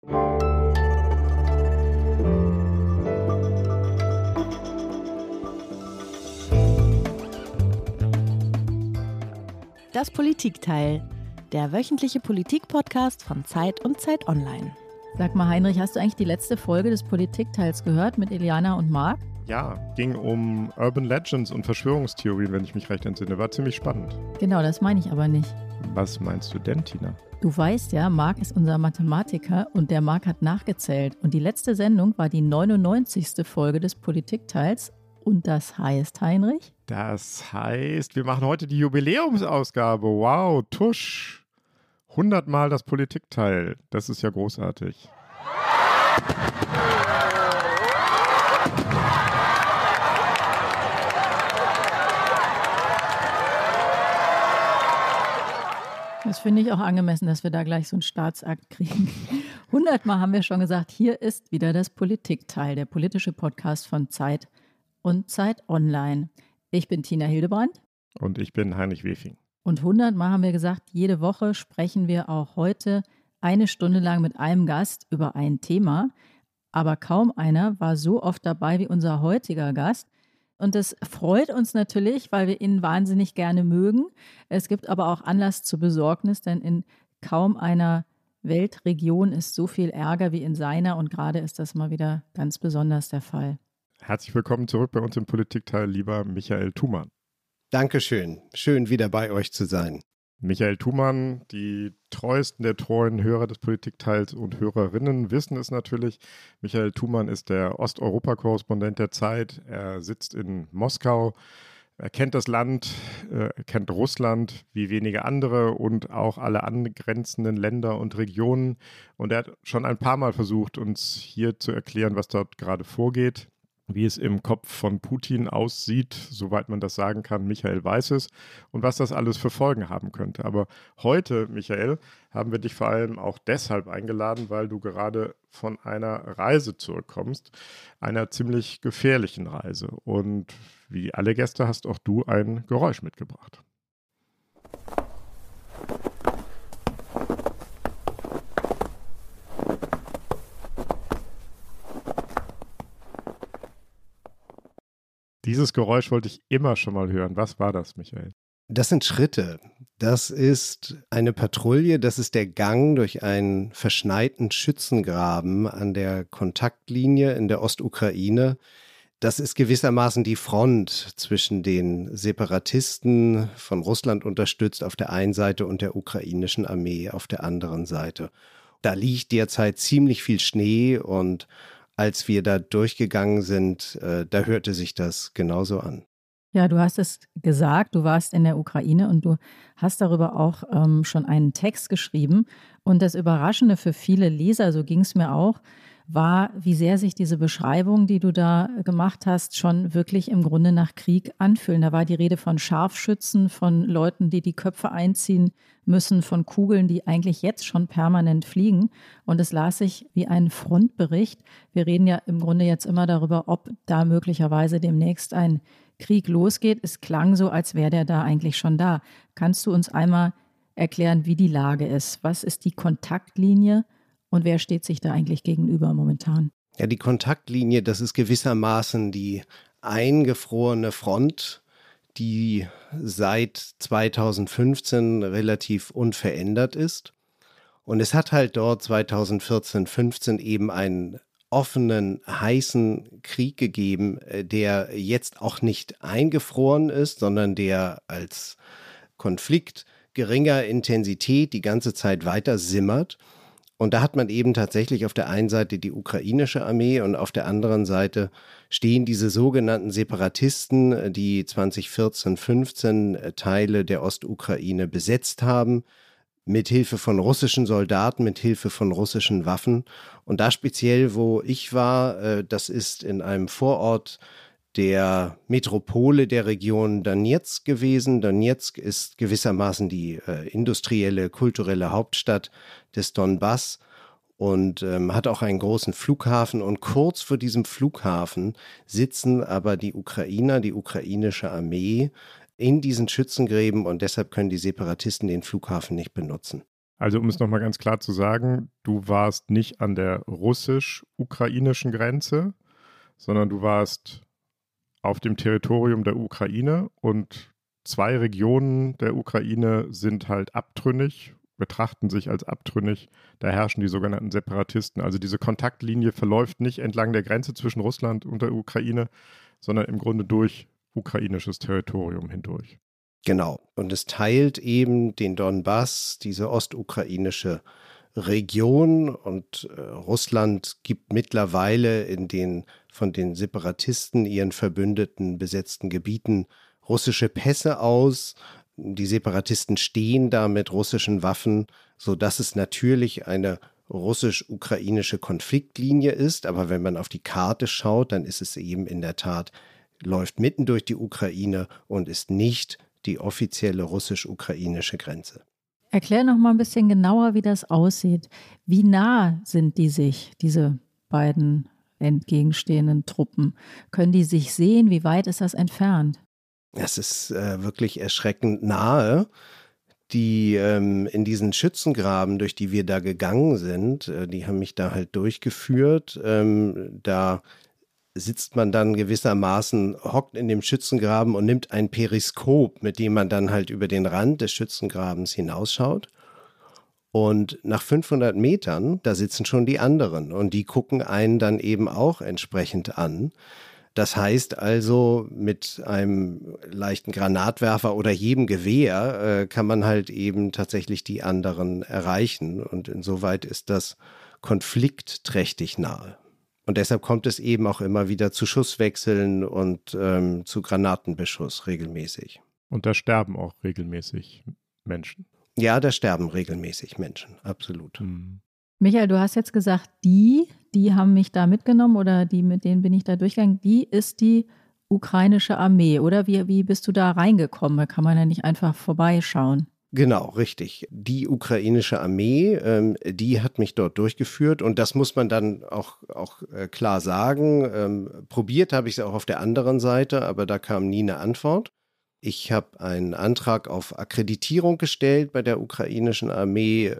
Das Politikteil, der wöchentliche Politik-Podcast von Zeit und Zeit Online. Sag mal, Heinrich, hast du eigentlich die letzte Folge des Politikteils gehört mit Iliana und Marc? Ja, ging um Urban Legends und Verschwörungstheorien, wenn ich mich recht entsinne. War ziemlich spannend. Genau, das meine ich aber nicht. Was meinst du denn, Tina? Du weißt ja, Marc ist unser Mathematiker und der Marc hat nachgezählt. Und die letzte Sendung war die 99. Folge des Politikteils. Und das heißt, Heinrich? Das heißt, wir machen heute die Jubiläumsausgabe. Wow, tusch. 100 Mal das Politikteil. Das ist ja großartig. Das finde ich auch angemessen, dass wir da gleich so einen Staatsakt kriegen. 100 Mal haben wir schon gesagt, hier ist wieder das Politikteil, der politische Podcast von Zeit und Zeit Online. Ich bin Tina Hildebrand. Und ich bin Heinrich Wefing. Und 100 Mal haben wir gesagt, jede Woche sprechen wir auch heute 1 Stunde lang mit einem Gast über ein Thema. Aber kaum einer war so oft dabei wie unser heutiger Gast. Und das freut uns natürlich, weil wir ihn wahnsinnig gerne mögen. Es gibt aber auch Anlass zur Besorgnis, denn in kaum einer Weltregion ist so viel Ärger wie in seiner. Und gerade ist das mal wieder ganz besonders der Fall. Herzlich willkommen zurück bei uns im Politikteil, lieber Michael Thumann. Dankeschön. Schön, wieder bei euch zu sein. Michael Thumann, die treuesten der treuen Hörer des Politikteils und Hörerinnen wissen es natürlich. Michael Thumann ist der Osteuropa-Korrespondent der Zeit. Er sitzt in Moskau. Er kennt das Land, er kennt Russland wie wenige andere und auch alle angrenzenden Länder und Regionen. Und er hat schon ein paar Mal versucht, uns hier zu erklären, was dort gerade vorgeht. Wie es im Kopf von Putin aussieht, soweit man das sagen kann, Michael weiß es, und was das alles für Folgen haben könnte. Aber heute, Michael, haben wir dich vor allem auch deshalb eingeladen, weil du gerade von einer Reise zurückkommst, einer ziemlich gefährlichen Reise. Und wie alle Gäste hast auch du ein Geräusch mitgebracht. Dieses Geräusch wollte ich immer schon mal hören. Was war das, Michael? Das sind Schritte. Das ist eine Patrouille, das ist der Gang durch einen verschneiten Schützengraben an der Kontaktlinie in der Ostukraine. Das ist gewissermaßen die Front zwischen den Separatisten von Russland unterstützt auf der einen Seite und der ukrainischen Armee auf der anderen Seite. Da liegt derzeit ziemlich viel Schnee und als wir da durchgegangen sind, da hörte sich das genauso an. Ja, du hast es gesagt, du warst in der Ukraine und du hast darüber auch schon einen Text geschrieben. Und das Überraschende für viele Leser, so ging es mir auch, war, wie sehr sich diese Beschreibung, die du da gemacht hast, schon wirklich im Grunde nach Krieg anfühlen. Da war die Rede von Scharfschützen, von Leuten, die die Köpfe einziehen müssen, von Kugeln, die eigentlich jetzt schon permanent fliegen. Und es las sich wie ein Frontbericht. Wir reden ja im Grunde jetzt immer darüber, ob da möglicherweise demnächst ein Krieg losgeht. Es klang so, als wäre der da eigentlich schon da. Kannst du uns einmal erklären, wie die Lage ist? Was ist die Kontaktlinie? Und wer steht sich da eigentlich gegenüber momentan? Ja, die Kontaktlinie, das ist gewissermaßen die eingefrorene Front, die seit 2015 relativ unverändert ist. Und es hat halt dort 2014, 15 eben einen offenen, heißen Krieg gegeben, der jetzt auch nicht eingefroren ist, sondern der als Konflikt geringer Intensität die ganze Zeit weiter simmert. Und da hat man eben tatsächlich auf der einen Seite die ukrainische Armee und auf der anderen Seite stehen diese sogenannten Separatisten, die 2014, 15 Teile der Ostukraine besetzt haben, mit Hilfe von russischen Soldaten, mit Hilfe von russischen Waffen. Und da speziell, wo ich war, das ist in einem Vorort der Metropole der Region Donezk gewesen. Donezk ist gewissermaßen die industrielle, kulturelle Hauptstadt des Donbass und hat auch einen großen Flughafen. Und kurz vor diesem Flughafen sitzen aber die Ukrainer, die ukrainische Armee in diesen Schützengräben und deshalb können die Separatisten den Flughafen nicht benutzen. Also um es nochmal ganz klar zu sagen, du warst nicht an der russisch-ukrainischen Grenze, sondern du warst auf dem Territorium der Ukraine und 2 Regionen der Ukraine sind halt abtrünnig, betrachten sich als abtrünnig. Da herrschen die sogenannten Separatisten. Also diese Kontaktlinie verläuft nicht entlang der Grenze zwischen Russland und der Ukraine, sondern im Grunde durch ukrainisches Territorium hindurch. Genau. Und es teilt eben den Donbass, diese ostukrainische Region. Und Russland gibt mittlerweile in den von den Separatisten, ihren Verbündeten besetzten Gebieten russische Pässe aus. Die Separatisten stehen da mit russischen Waffen, sodass es natürlich eine russisch-ukrainische Konfliktlinie ist. Aber wenn man auf die Karte schaut, dann ist es eben in der Tat, läuft mitten durch die Ukraine und ist nicht die offizielle russisch-ukrainische Grenze. Erklär noch mal ein bisschen genauer, wie das aussieht. Wie nah sind die sich, diese beiden entgegenstehenden Truppen? Können die sich sehen? Wie weit ist das entfernt? Es ist wirklich erschreckend nahe. Die in diesen Schützengraben, durch die wir da gegangen sind, die haben mich da halt durchgeführt. Da sitzt man dann gewissermaßen, hockt in dem Schützengraben und nimmt ein Periskop, mit dem man dann halt über den Rand des Schützengrabens hinausschaut. Und nach 500 Metern, da sitzen schon die anderen und die gucken einen dann eben auch entsprechend an. Das heißt also, mit einem leichten Granatwerfer oder jedem Gewehr kann man halt eben tatsächlich die anderen erreichen. Und insoweit ist das konfliktträchtig nahe. Und deshalb kommt es eben auch immer wieder zu Schusswechseln und zu Granatenbeschuss regelmäßig. Und da sterben auch regelmäßig Menschen. Ja, da sterben regelmäßig Menschen, absolut. Michael, du hast jetzt gesagt, die haben mich da mitgenommen oder mit denen bin ich da durchgegangen. Die ist die ukrainische Armee, oder? Wie bist du da reingekommen? Da kann man ja nicht einfach vorbeischauen. Genau, richtig. Die ukrainische Armee, die hat mich dort durchgeführt und das muss man dann auch klar sagen. Probiert habe ich es auch auf der anderen Seite, aber da kam nie eine Antwort. Ich habe einen Antrag auf Akkreditierung gestellt bei der ukrainischen Armee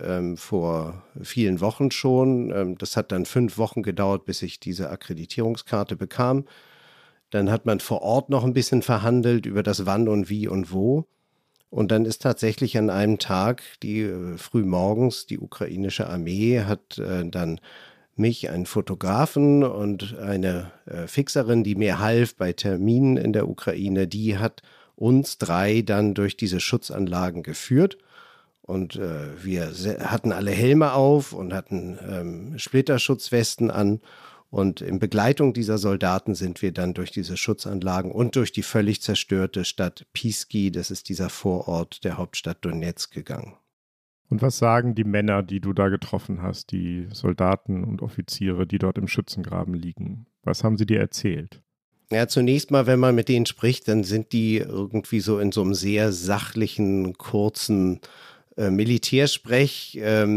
vor vielen Wochen schon. Das hat dann 5 Wochen gedauert, bis ich diese Akkreditierungskarte bekam. Dann hat man vor Ort noch ein bisschen verhandelt über das Wann und Wie und Wo. Und dann ist tatsächlich an einem Tag, früh morgens, die ukrainische Armee hat dann mich, einen Fotografen und eine Fixerin, die mir half bei Terminen in der Ukraine, die hat uns 3 dann durch diese Schutzanlagen geführt. Und wir hatten alle Helme auf und hatten Splitterschutzwesten an. Und in Begleitung dieser Soldaten sind wir dann durch diese Schutzanlagen und durch die völlig zerstörte Stadt Piski, das ist dieser Vorort der Hauptstadt Donetsk, gegangen. Und was sagen die Männer, die du da getroffen hast, die Soldaten und Offiziere, die dort im Schützengraben liegen? Was haben sie dir erzählt? Ja, zunächst mal, wenn man mit denen spricht, dann sind die irgendwie so in so einem sehr sachlichen, kurzen Militärsprech.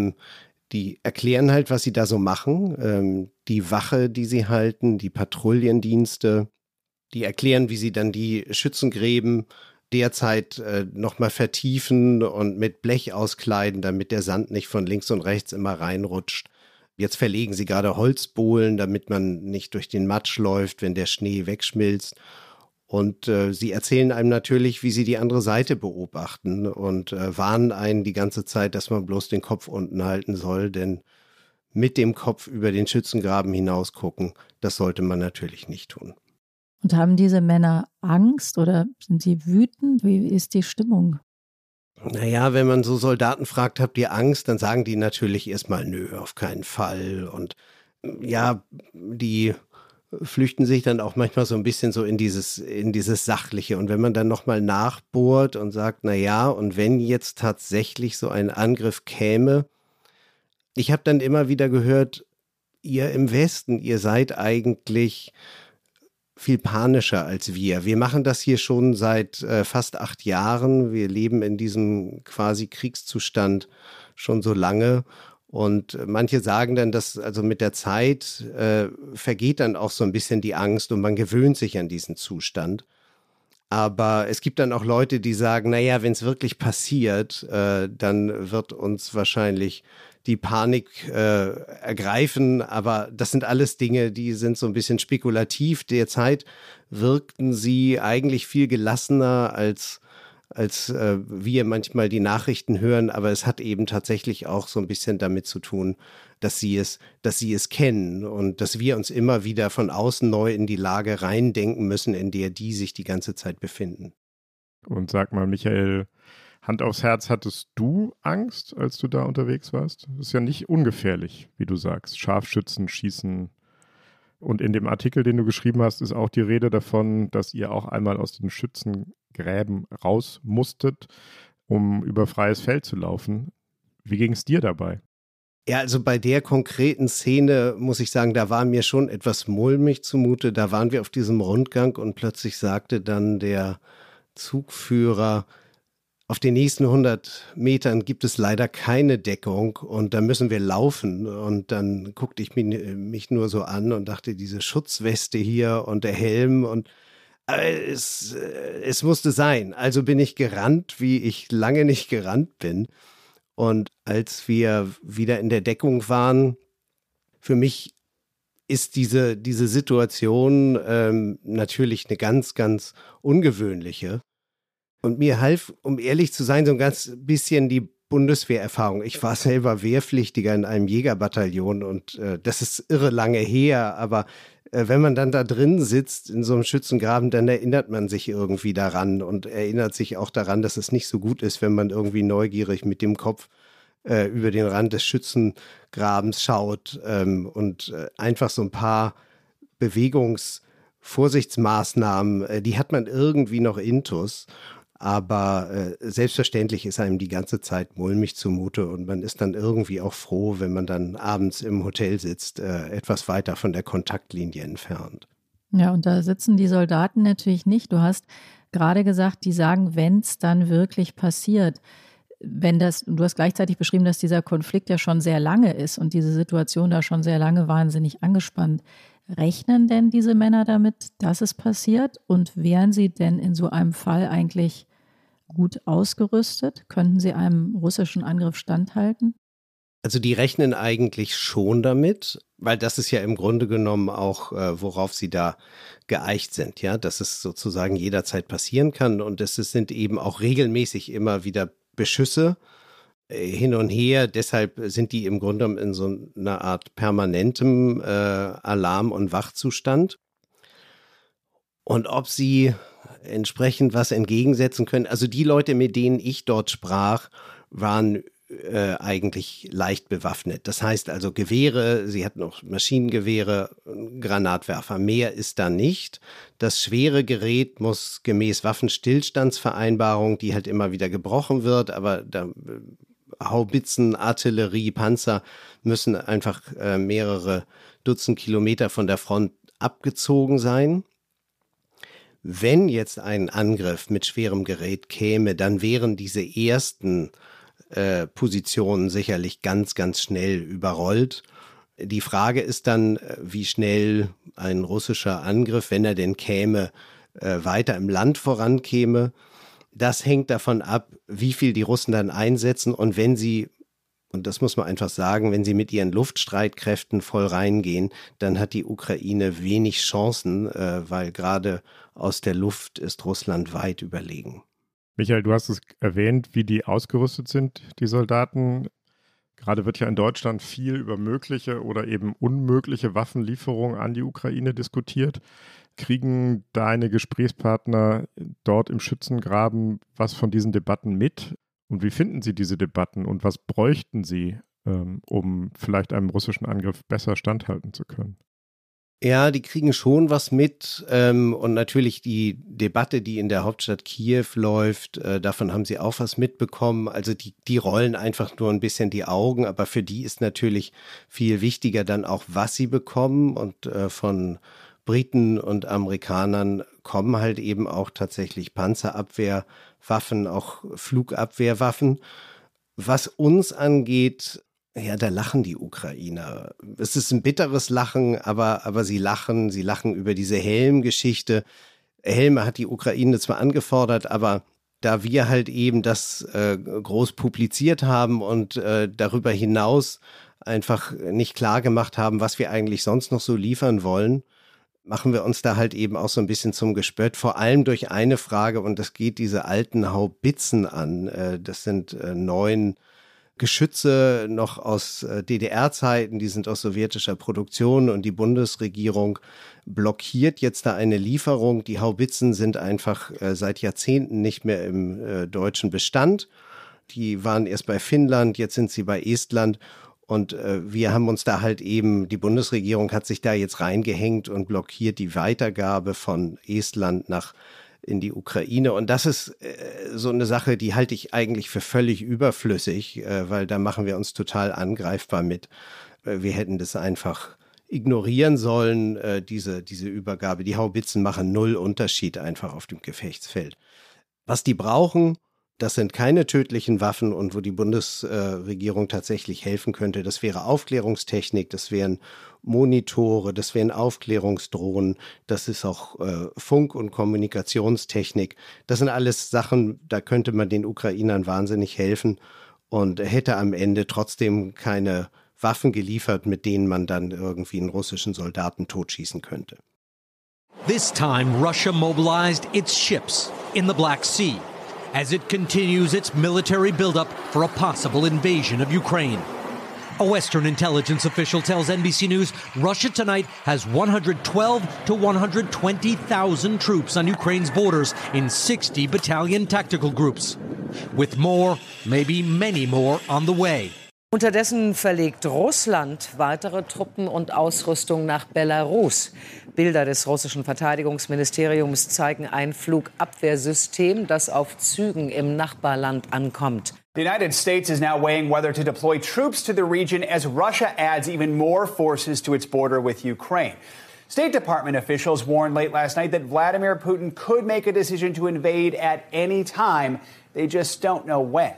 Die erklären halt, was sie da so machen, die Wache, die sie halten, die Patrouillendienste, die erklären, wie sie dann die Schützengräben derzeit nochmal vertiefen und mit Blech auskleiden, damit der Sand nicht von links und rechts immer reinrutscht. Jetzt verlegen sie gerade Holzbohlen, damit man nicht durch den Matsch läuft, wenn der Schnee wegschmilzt. Und sie erzählen einem natürlich, wie sie die andere Seite beobachten und warnen einen die ganze Zeit, dass man bloß den Kopf unten halten soll, denn mit dem Kopf über den Schützengraben hinaus gucken, das sollte man natürlich nicht tun. Und haben diese Männer Angst oder sind sie wütend? Wie ist die Stimmung? Naja, wenn man so Soldaten fragt, habt ihr Angst, dann sagen die natürlich erstmal, nö, auf keinen Fall. Und ja, die flüchten sich dann auch manchmal so ein bisschen so in dieses Sachliche. Und wenn man dann nochmal nachbohrt und sagt, na ja, und wenn jetzt tatsächlich so ein Angriff käme, ich habe dann immer wieder gehört, ihr im Westen, ihr seid eigentlich viel panischer als wir. Wir machen das hier schon seit fast 8 Jahren. Wir leben in diesem quasi Kriegszustand schon so lange. Und manche sagen dann, dass also mit der Zeit vergeht dann auch so ein bisschen die Angst und man gewöhnt sich an diesen Zustand. Aber es gibt dann auch Leute, die sagen, naja, wenn es wirklich passiert, dann wird uns wahrscheinlich die Panik ergreifen. Aber das sind alles Dinge, die sind so ein bisschen spekulativ. Derzeit wirkten sie eigentlich viel gelassener als wir manchmal die Nachrichten hören, aber es hat eben tatsächlich auch so ein bisschen damit zu tun, dass sie es kennen und dass wir uns immer wieder von außen neu in die Lage reindenken müssen, in der die sich die ganze Zeit befinden. Und sag mal, Michael, Hand aufs Herz, hattest du Angst, als du da unterwegs warst? Das ist ja nicht ungefährlich, wie du sagst. Scharfschützen, Schießen. Und in dem Artikel, den du geschrieben hast, ist auch die Rede davon, dass ihr auch einmal aus den Schützengräben raus musstet, um über freies Feld zu laufen. Wie ging es dir dabei? Ja, also bei der konkreten Szene muss ich sagen, da war mir schon etwas mulmig zumute. Da waren wir auf diesem Rundgang und plötzlich sagte dann der Zugführer, auf den nächsten 100 Metern gibt es leider keine Deckung und da müssen wir laufen. Und dann guckte ich mich nur so an und dachte, diese Schutzweste hier und der Helm und es musste sein. Also bin ich gerannt, wie ich lange nicht gerannt bin. Und als wir wieder in der Deckung waren, für mich ist diese Situation natürlich eine ganz, ganz ungewöhnliche. Und mir half, um ehrlich zu sein, so ein ganz bisschen die Bundeswehrerfahrung. Ich war selber Wehrpflichtiger in einem Jägerbataillon und das ist irre lange her, aber wenn man dann da drin sitzt in so einem Schützengraben, dann erinnert man sich irgendwie daran und erinnert sich auch daran, dass es nicht so gut ist, wenn man irgendwie neugierig mit dem Kopf über den Rand des Schützengrabens schaut und einfach so ein paar Vorsichtsmaßnahmen, die hat man irgendwie noch intus. Aber selbstverständlich ist einem die ganze Zeit mulmig zumute und man ist dann irgendwie auch froh, wenn man dann abends im Hotel sitzt, etwas weiter von der Kontaktlinie entfernt. Ja, und da sitzen die Soldaten natürlich nicht. Du hast gerade gesagt, die sagen, wenn es dann wirklich passiert. Du hast gleichzeitig beschrieben, dass dieser Konflikt ja schon sehr lange ist und diese Situation da schon sehr lange wahnsinnig angespannt. Rechnen denn diese Männer damit, dass es passiert? Und wären sie denn in so einem Fall eigentlich gut ausgerüstet? Könnten sie einem russischen Angriff standhalten? Also die rechnen eigentlich schon damit, weil das ist ja im Grunde genommen auch, worauf sie da geeicht sind, ja, dass es sozusagen jederzeit passieren kann und es sind eben auch regelmäßig immer wieder Beschüsse hin und her. Deshalb sind die im Grunde genommen in so einer Art permanentem Alarm- und Wachzustand. Und ob sie entsprechend was entgegensetzen können, also die Leute, mit denen ich dort sprach, waren eigentlich leicht bewaffnet. Das heißt also Gewehre, sie hatten auch Maschinengewehre, Granatwerfer. Mehr ist da nicht. Das schwere Gerät muss gemäß Waffenstillstandsvereinbarung, die halt immer wieder gebrochen wird, aber da Haubitzen, Artillerie, Panzer müssen einfach mehrere Dutzend Kilometer von der Front abgezogen sein. Wenn jetzt ein Angriff mit schwerem Gerät käme, dann wären diese ersten Positionen sicherlich ganz, ganz schnell überrollt. Die Frage ist dann, wie schnell ein russischer Angriff, wenn er denn käme, weiter im Land vorankäme. Das hängt davon ab, wie viel die Russen dann einsetzen und wenn sie, und das muss man einfach sagen, wenn sie mit ihren Luftstreitkräften voll reingehen, dann hat die Ukraine wenig Chancen, weil gerade aus der Luft ist Russland weit überlegen. Michael, du hast es erwähnt, wie die ausgerüstet sind, die Soldaten. Gerade wird ja in Deutschland viel über mögliche oder eben unmögliche Waffenlieferungen an die Ukraine diskutiert. Kriegen deine Gesprächspartner dort im Schützengraben was von diesen Debatten mit? Und wie finden sie diese Debatten und was bräuchten sie, um vielleicht einem russischen Angriff besser standhalten zu können? Ja, die kriegen schon was mit und natürlich die Debatte, die in der Hauptstadt Kiew läuft, davon haben sie auch was mitbekommen. Also die rollen einfach nur ein bisschen die Augen, aber für die ist natürlich viel wichtiger dann auch, was sie bekommen und von Briten und Amerikanern kommen halt eben auch tatsächlich Panzerabwehrwaffen, auch Flugabwehrwaffen. Was uns angeht, ja, da lachen die Ukrainer. Es ist ein bitteres Lachen, aber sie lachen über diese Helmgeschichte. Helme hat die Ukraine zwar angefordert, aber da wir halt eben das groß publiziert haben und darüber hinaus einfach nicht klar gemacht haben, was wir eigentlich sonst noch so liefern wollen, machen wir uns da halt eben auch so ein bisschen zum Gespött, vor allem durch eine Frage, und das geht diese alten Haubitzen an. Das sind 9 Geschütze noch aus DDR-Zeiten, die sind aus sowjetischer Produktion und die Bundesregierung blockiert jetzt da eine Lieferung. Die Haubitzen sind einfach seit Jahrzehnten nicht mehr im deutschen Bestand. Die waren erst bei Finnland, jetzt sind sie bei Estland. Und wir haben uns da halt eben, die Bundesregierung hat sich da jetzt reingehängt und blockiert die Weitergabe von Estland in die Ukraine. Und das ist so eine Sache, die halte ich eigentlich für völlig überflüssig, weil da machen wir uns total angreifbar mit. Wir hätten das einfach ignorieren sollen, diese Übergabe. Die Haubitzen machen 0 Unterschied einfach auf dem Gefechtsfeld. Was die brauchen, das sind keine tödlichen Waffen, und wo die Bundesregierung tatsächlich helfen könnte, das wäre Aufklärungstechnik, das wären Monitore, das wären Aufklärungsdrohnen, das ist auch Funk- und Kommunikationstechnik. Das sind alles Sachen, da könnte man den Ukrainern wahnsinnig helfen und hätte am Ende trotzdem keine Waffen geliefert, mit denen man dann irgendwie einen russischen Soldaten totschießen könnte. This time Russia mobilized its ships in the Black Sea as it continues its military buildup for a possible invasion of Ukraine. A Western intelligence official tells NBC News Russia tonight has 112 to 120,000 troops on Ukraine's borders in 60 battalion tactical groups, with more, maybe many more, on the way. Unterdessen verlegt Russland weitere Truppen und Ausrüstung nach Belarus. Bilder des russischen Verteidigungsministeriums zeigen ein Flugabwehrsystem, das auf Zügen im Nachbarland ankommt. The United States is now weighing whether to deploy troops to the region as Russia adds even more forces to its border with Ukraine. State Department officials warned late last night that Vladimir Putin could make a decision to invade at any time. They just don't know when.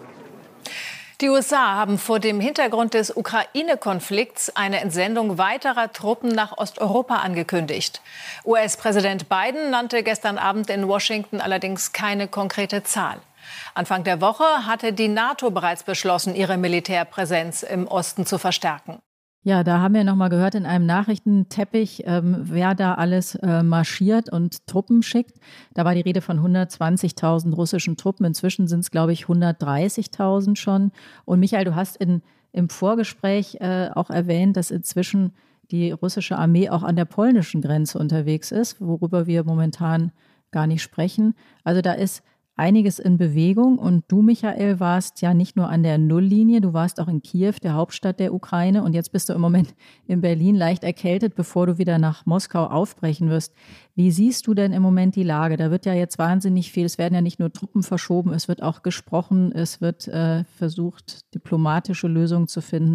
Die USA haben vor dem Hintergrund des Ukraine-Konflikts eine Entsendung weiterer Truppen nach Osteuropa angekündigt. US-Präsident Biden nannte gestern Abend in Washington allerdings keine konkrete Zahl. Anfang der Woche hatte die NATO bereits beschlossen, ihre Militärpräsenz im Osten zu verstärken. Ja, da haben wir nochmal gehört in einem Nachrichtenteppich, wer da alles marschiert und Truppen schickt. Da war die Rede von 120.000 russischen Truppen. Inzwischen sind es, glaube ich, 130.000 schon. Und Michael, du hast im Vorgespräch auch erwähnt, dass inzwischen die russische Armee auch an der polnischen Grenze unterwegs ist, worüber wir momentan gar nicht sprechen. Also da ist einiges in Bewegung, und du, Michael, warst ja nicht nur an der Nulllinie, du warst auch in Kiew, der Hauptstadt der Ukraine, und jetzt bist du im Moment in Berlin leicht erkältet, bevor du wieder nach Moskau aufbrechen wirst. Wie siehst du denn im Moment die Lage? Da wird ja jetzt wahnsinnig viel, es werden ja nicht nur Truppen verschoben, es wird auch gesprochen, es wird versucht, diplomatische Lösungen zu finden.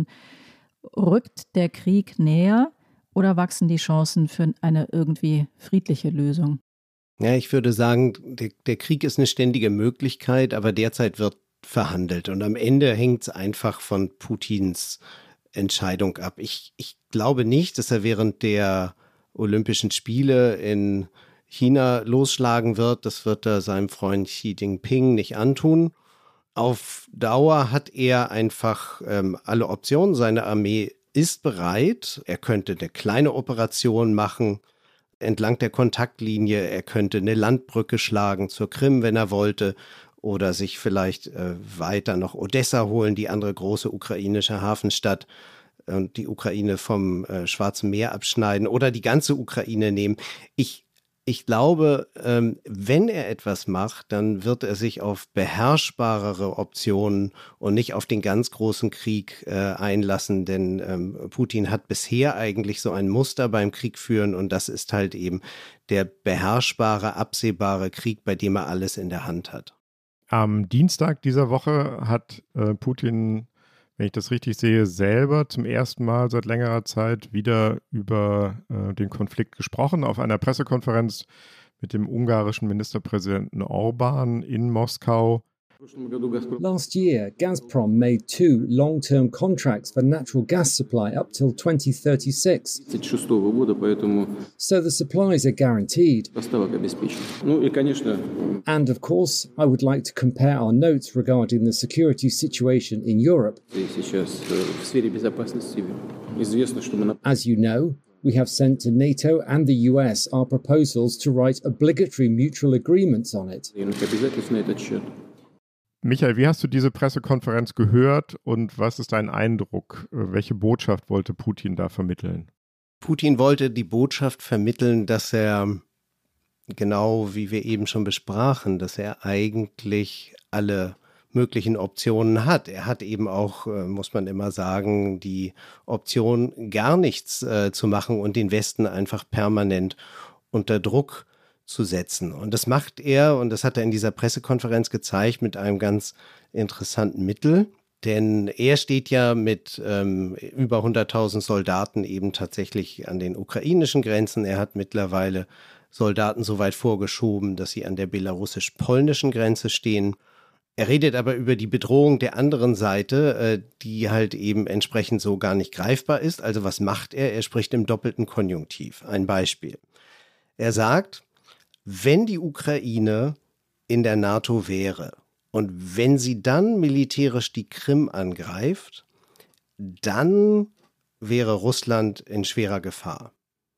Rückt der Krieg näher oder wachsen die Chancen für eine irgendwie friedliche Lösung? Ja, ich würde sagen, der Krieg ist eine ständige Möglichkeit, aber derzeit wird verhandelt. Und am Ende hängt es einfach von Putins Entscheidung ab. Ich glaube nicht, dass er während der Olympischen Spiele in China losschlagen wird. Das wird er seinem Freund Xi Jinping nicht antun. Auf Dauer hat er einfach alle Optionen. Seine Armee ist bereit. Er könnte eine kleine Operation machen entlang der Kontaktlinie. Er könnte eine Landbrücke schlagen zur Krim, wenn er wollte, oder sich vielleicht weiter noch Odessa holen, die andere große ukrainische Hafenstadt, und die Ukraine vom Schwarzen Meer abschneiden oder die ganze Ukraine nehmen. Ich glaube, wenn er etwas macht, dann wird er sich auf beherrschbarere Optionen und nicht auf den ganz großen Krieg einlassen, denn Putin hat bisher eigentlich so ein Muster beim Krieg führen, und das ist halt eben der beherrschbare, absehbare Krieg, bei dem er alles in der Hand hat. Am Dienstag dieser Woche hat Putin, wenn ich das richtig sehe, selber zum ersten Mal seit längerer Zeit wieder über den Konflikt gesprochen, auf einer Pressekonferenz mit dem ungarischen Ministerpräsidenten Orbán in Moskau. Last year, Gazprom made 2 long-term contracts for natural gas supply up till 2036. So the supplies are guaranteed. And of course, I would like to compare our notes regarding the security situation in Europe. As you know, we have sent to NATO and the US our proposals to write obligatory mutual agreements on it. Michael, wie hast du diese Pressekonferenz gehört und was ist dein Eindruck? Welche Botschaft wollte Putin da vermitteln? Putin wollte die Botschaft vermitteln, dass er, genau wie wir eben schon besprachen, dass er eigentlich alle möglichen Optionen hat. Er hat eben auch, muss man immer sagen, die Option, gar nichts zu machen und den Westen einfach permanent unter Druck zu setzen. Und das macht er, und das hat er in dieser Pressekonferenz gezeigt, mit einem ganz interessanten Mittel. Denn er steht ja mit über 100.000 Soldaten eben tatsächlich an den ukrainischen Grenzen. Er hat mittlerweile Soldaten so weit vorgeschoben, dass sie an der belarussisch-polnischen Grenze stehen. Er redet aber über die Bedrohung der anderen Seite, die halt eben entsprechend so gar nicht greifbar ist. Also was macht er? Er spricht im doppelten Konjunktiv. Ein Beispiel. Er sagt, wenn die Ukraine in der NATO wäre und wenn sie dann militärisch die Krim angreift, dann wäre Russland in schwerer Gefahr.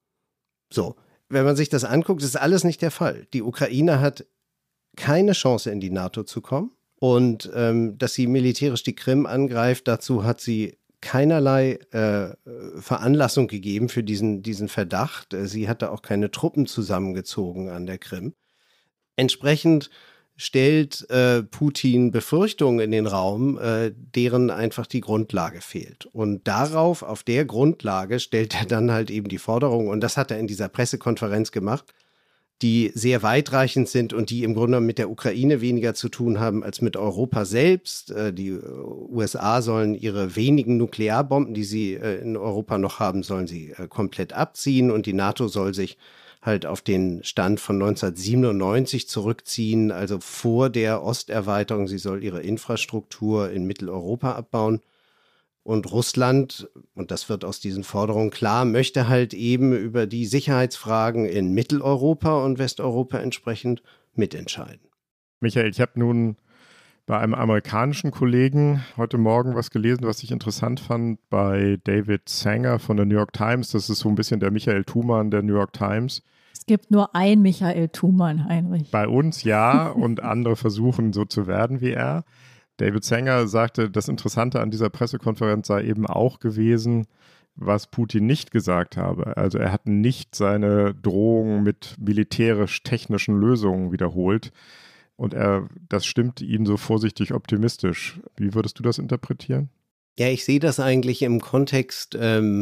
So, wenn man sich das anguckt, ist alles nicht der Fall. Die Ukraine hat keine Chance, in die NATO zu kommen. Und dass sie militärisch die Krim angreift, dazu hat sie keinerlei Veranlassung gegeben für diesen Verdacht. Sie hatte auch keine Truppen zusammengezogen an der Krim. Entsprechend stellt Putin Befürchtungen in den Raum, deren einfach die Grundlage fehlt. Und auf der Grundlage stellt er dann halt eben die Forderung, und das hat er in dieser Pressekonferenz gemacht, die sehr weitreichend sind und die im Grunde mit der Ukraine weniger zu tun haben als mit Europa selbst. Die USA sollen ihre wenigen Nuklearbomben, die sie in Europa noch haben, sollen sie komplett abziehen und die NATO soll sich halt auf den Stand von 1997 zurückziehen, also vor der Osterweiterung. Sie soll ihre Infrastruktur in Mitteleuropa abbauen. Und Russland, und das wird aus diesen Forderungen klar, möchte halt eben über die Sicherheitsfragen in Mitteleuropa und Westeuropa entsprechend mitentscheiden. Michael, ich habe nun bei einem amerikanischen Kollegen heute Morgen was gelesen, was ich interessant fand, bei David Sanger von der New York Times. Das ist so ein bisschen der Michael Thumann der New York Times. Es gibt nur einen Michael Thumann, Heinrich. Bei uns ja, und andere versuchen so zu werden wie er. David Sanger sagte, das Interessante an dieser Pressekonferenz sei eben auch gewesen, was Putin nicht gesagt habe. Also er hat nicht seine Drohung mit militärisch-technischen Lösungen wiederholt. Und das stimmt ihn so vorsichtig optimistisch. Wie würdest du das interpretieren? Ja, ich sehe das eigentlich im Kontext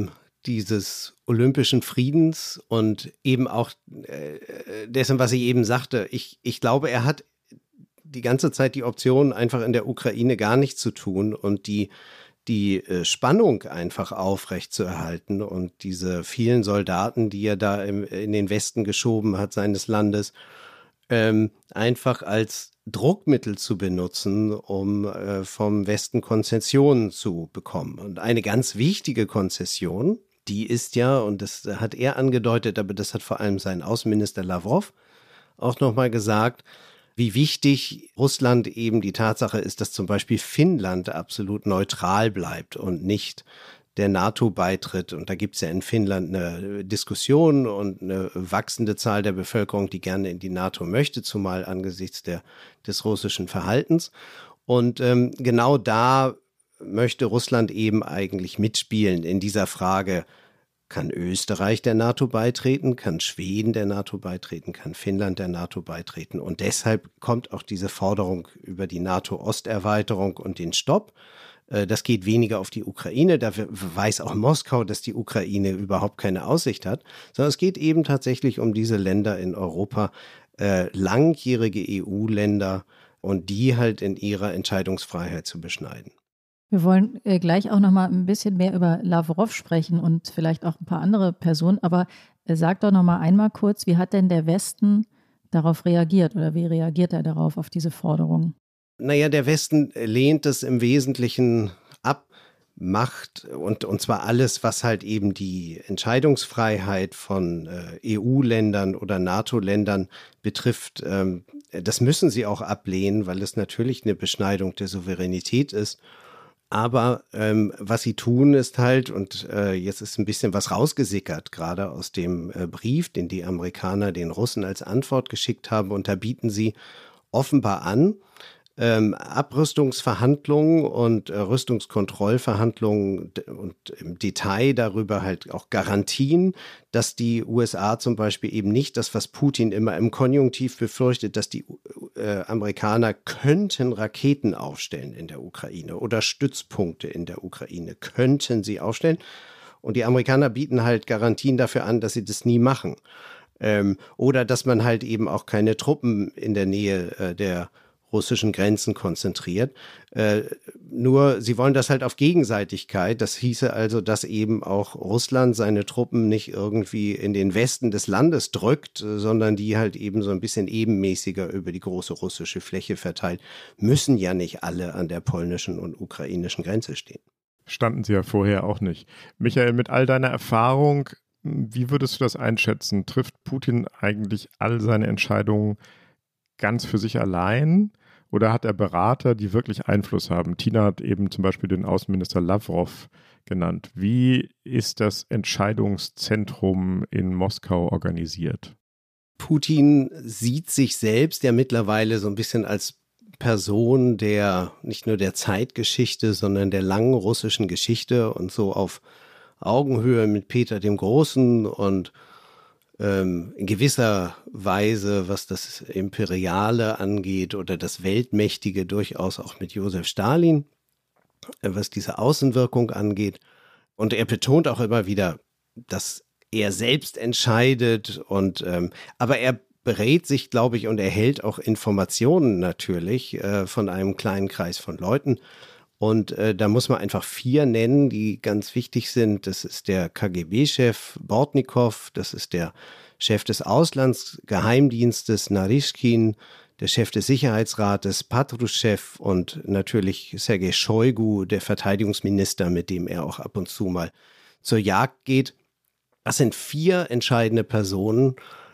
dieses olympischen Friedens und eben auch dessen, was ich eben sagte. Ich glaube, er hat die ganze Zeit die Option, einfach in der Ukraine gar nichts zu tun und die Spannung einfach aufrecht zu erhalten und diese vielen Soldaten, die er da in den Westen geschoben hat seines Landes, einfach als Druckmittel zu benutzen, um vom Westen Konzessionen zu bekommen. Und eine ganz wichtige Konzession, die ist ja, und das hat er angedeutet, aber das hat vor allem sein Außenminister Lavrov auch nochmal gesagt, wie wichtig Russland eben die Tatsache ist, dass zum Beispiel Finnland absolut neutral bleibt und nicht der NATO beitritt. Und da gibt es ja in Finnland eine Diskussion und eine wachsende Zahl der Bevölkerung, die gerne in die NATO möchte, zumal angesichts des russischen Verhaltens. Und genau da möchte Russland eben eigentlich mitspielen in dieser Frage, kann Österreich der NATO beitreten, kann Schweden der NATO beitreten, kann Finnland der NATO beitreten. Und deshalb kommt auch diese Forderung über die NATO-Osterweiterung und den Stopp. Das geht weniger auf die Ukraine, da weiß auch Moskau, dass die Ukraine überhaupt keine Aussicht hat, sondern es geht eben tatsächlich um diese Länder in Europa, langjährige EU-Länder und die halt in ihrer Entscheidungsfreiheit zu beschneiden. Wir wollen gleich auch noch mal ein bisschen mehr über Lavrov sprechen und vielleicht auch ein paar andere Personen, aber sag doch noch mal einmal kurz, wie hat denn der Westen darauf reagiert oder wie reagiert er darauf, auf diese Forderung? Naja, der Westen lehnt es im Wesentlichen ab, Macht und zwar alles, was halt eben die Entscheidungsfreiheit von EU-Ländern oder NATO-Ländern betrifft. Das müssen sie auch ablehnen, weil es natürlich eine Beschneidung der Souveränität ist. Aber was sie tun ist halt, und jetzt ist ein bisschen was rausgesickert, gerade aus dem Brief, den die Amerikaner den Russen als Antwort geschickt haben, und da bieten sie offenbar an, Abrüstungsverhandlungen und Rüstungskontrollverhandlungen und im Detail darüber halt auch Garantien, dass die USA zum Beispiel eben nicht das, was Putin immer im Konjunktiv befürchtet, dass die Amerikaner könnten Raketen aufstellen in der Ukraine oder Stützpunkte in der Ukraine, könnten sie aufstellen. Und die Amerikaner bieten halt Garantien dafür an, dass sie das nie machen. Oder dass man halt eben auch keine Truppen in der Nähe der russischen Grenzen konzentriert. Nur sie wollen das halt auf Gegenseitigkeit. Das hieße also, dass eben auch Russland seine Truppen nicht irgendwie in den Westen des Landes drückt, sondern die halt eben so ein bisschen ebenmäßiger über die große russische Fläche verteilt. Müssen ja nicht alle an der polnischen und ukrainischen Grenze stehen. Standen sie ja vorher auch nicht. Michael, mit all deiner Erfahrung, wie würdest du das einschätzen? Trifft Putin eigentlich all seine Entscheidungen ganz für sich allein oder hat er Berater, die wirklich Einfluss haben? Tina hat eben zum Beispiel den Außenminister Lavrov genannt. Wie ist das Entscheidungszentrum in Moskau organisiert? Putin sieht sich selbst ja mittlerweile so ein bisschen als Person der, nicht nur der Zeitgeschichte, sondern der langen russischen Geschichte und so auf Augenhöhe mit Peter dem Großen und in gewisser Weise, was das Imperiale angeht oder das Weltmächtige, durchaus auch mit Josef Stalin, was diese Außenwirkung angeht. Und er betont auch immer wieder, dass er selbst entscheidet aber er berät sich, glaube ich, und erhält auch Informationen natürlich von einem kleinen Kreis von Leuten. Und da muss man einfach 4 nennen, die ganz wichtig sind. Das ist der KGB-Chef Bortnikow, das ist der Chef des Auslandsgeheimdienstes Naryshkin, der Chef des Sicherheitsrates Patrushew und natürlich Sergei Shoigu, der Verteidigungsminister, mit dem er auch ab und zu mal zur Jagd geht. Das sind 4 entscheidende Personen,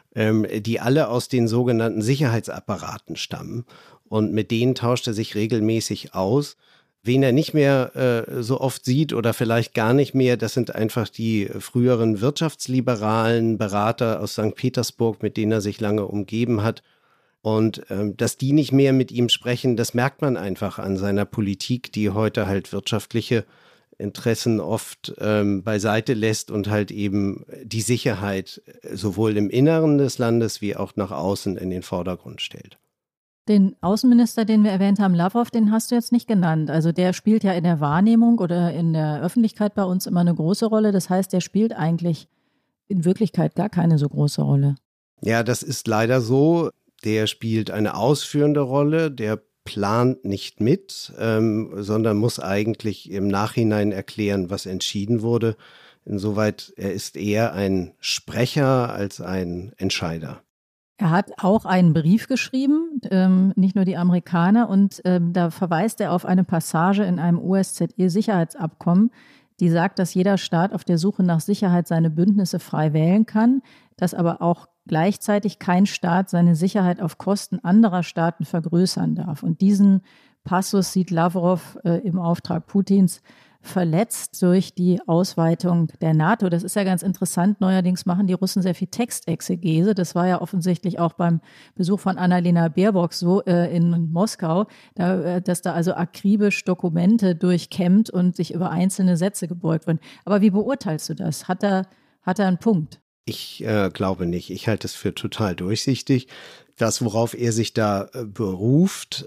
die alle aus den sogenannten Sicherheitsapparaten stammen. Und mit denen tauscht er sich regelmäßig aus. Wen er nicht mehr so oft sieht oder vielleicht gar nicht mehr, das sind einfach die früheren wirtschaftsliberalen Berater aus St. Petersburg, mit denen er sich lange umgeben hat. Und dass die nicht mehr mit ihm sprechen, das merkt man einfach an seiner Politik, die heute halt wirtschaftliche Interessen oft beiseite lässt und halt eben die Sicherheit sowohl im Inneren des Landes wie auch nach außen in den Vordergrund stellt. Den Außenminister, den wir erwähnt haben, Lavrov, den hast du jetzt nicht genannt. Also der spielt ja in der Wahrnehmung oder in der Öffentlichkeit bei uns immer eine große Rolle. Das heißt, der spielt eigentlich in Wirklichkeit gar keine so große Rolle. Ja, das ist leider so. Der spielt eine ausführende Rolle. Der plant nicht mit, sondern muss eigentlich im Nachhinein erklären, was entschieden wurde. Insoweit, er ist eher ein Sprecher als ein Entscheider. Er hat auch einen Brief geschrieben, nicht nur die Amerikaner, und da verweist er auf eine Passage in einem OSZE-Sicherheitsabkommen, die sagt, dass jeder Staat auf der Suche nach Sicherheit seine Bündnisse frei wählen kann, dass aber auch gleichzeitig kein Staat seine Sicherheit auf Kosten anderer Staaten vergrößern darf. Und diesen Passus sieht Lavrov im Auftrag Putins verletzt durch die Ausweitung der NATO. Das ist ja ganz interessant. Neuerdings machen die Russen sehr viel Textexegese. Das war ja offensichtlich auch beim Besuch von Annalena Baerbock so in Moskau, dass da also akribisch Dokumente durchkämmt und sich über einzelne Sätze gebeugt werden. Aber wie beurteilst du das? Hat er einen Punkt? Ich glaube nicht. Ich halte es für total durchsichtig. Das, worauf er sich da beruft,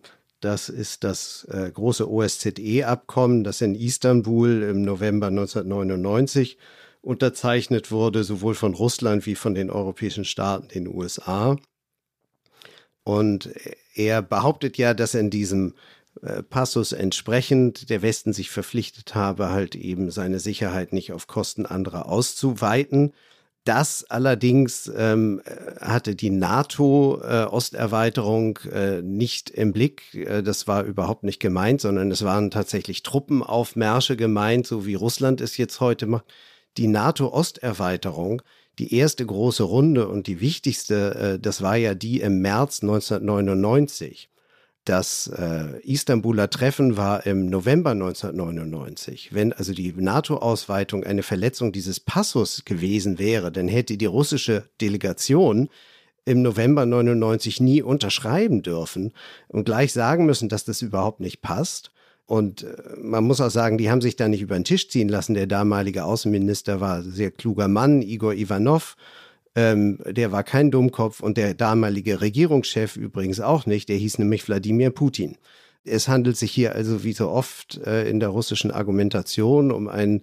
das ist das große OSZE-Abkommen, das in Istanbul im November 1999 unterzeichnet wurde, sowohl von Russland wie von den europäischen Staaten, den USA. Und er behauptet ja, dass in diesem Passus entsprechend der Westen sich verpflichtet habe, halt eben seine Sicherheit nicht auf Kosten anderer auszuweiten. Das allerdings hatte die NATO-Osterweiterung nicht im Blick. Das war überhaupt nicht gemeint, sondern es waren tatsächlich Truppenaufmärsche gemeint, so wie Russland es jetzt heute macht. Die NATO-Osterweiterung, die erste große Runde und die wichtigste, das war ja die im März 1999. Das Istanbuler Treffen war im November 1999. Wenn also die NATO-Ausweitung eine Verletzung dieses Passus gewesen wäre, dann hätte die russische Delegation im November 99 nie unterschreiben dürfen und gleich sagen müssen, dass das überhaupt nicht passt. Und man muss auch sagen, die haben sich da nicht über den Tisch ziehen lassen. Der damalige Außenminister war ein sehr kluger Mann, Igor Ivanov. Der war kein Dummkopf und der damalige Regierungschef übrigens auch nicht, der hieß nämlich Wladimir Putin. Es handelt sich hier also wie so oft in der russischen Argumentation um eine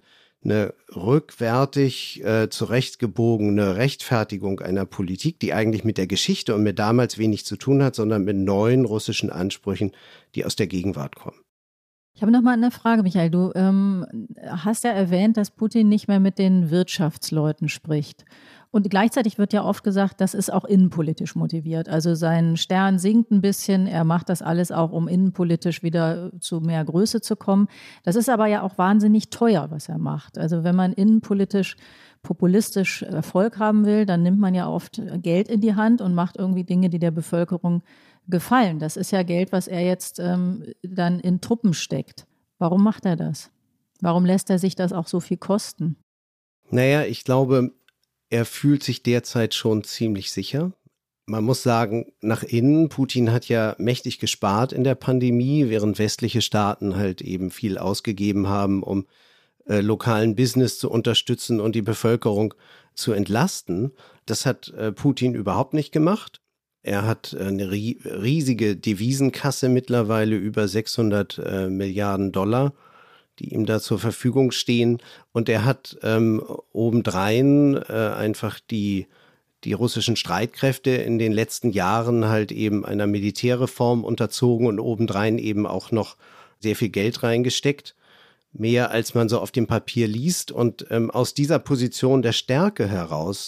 rückwärtig zurechtgebogene Rechtfertigung einer Politik, die eigentlich mit der Geschichte und mit damals wenig zu tun hat, sondern mit neuen russischen Ansprüchen, die aus der Gegenwart kommen. Ich habe noch mal eine Frage, Michael. Du hast ja erwähnt, dass Putin nicht mehr mit den Wirtschaftsleuten spricht. Und gleichzeitig wird ja oft gesagt, das ist auch innenpolitisch motiviert. Also sein Stern sinkt ein bisschen. Er macht das alles auch, um innenpolitisch wieder zu mehr Größe zu kommen. Das ist aber ja auch wahnsinnig teuer, was er macht. Also wenn man innenpolitisch, populistisch Erfolg haben will, dann nimmt man ja oft Geld in die Hand und macht irgendwie Dinge, die der Bevölkerung gefallen. Das ist ja Geld, was er jetzt dann in Truppen steckt. Warum macht er das? Warum lässt er sich das auch so viel kosten? Naja, ich glaube, er fühlt sich derzeit schon ziemlich sicher. Man muss sagen, nach innen, Putin hat ja mächtig gespart in der Pandemie, während westliche Staaten halt eben viel ausgegeben haben, um lokalen Business zu unterstützen und die Bevölkerung zu entlasten. Das hat Putin überhaupt nicht gemacht. Er hat eine riesige Devisenkasse mittlerweile, über 600 Milliarden $, die ihm da zur Verfügung stehen. Und er hat obendrein einfach die russischen Streitkräfte in den letzten Jahren halt eben einer Militärreform unterzogen und obendrein eben auch noch sehr viel Geld reingesteckt. Mehr als man so auf dem Papier liest. Und aus dieser Position der Stärke heraus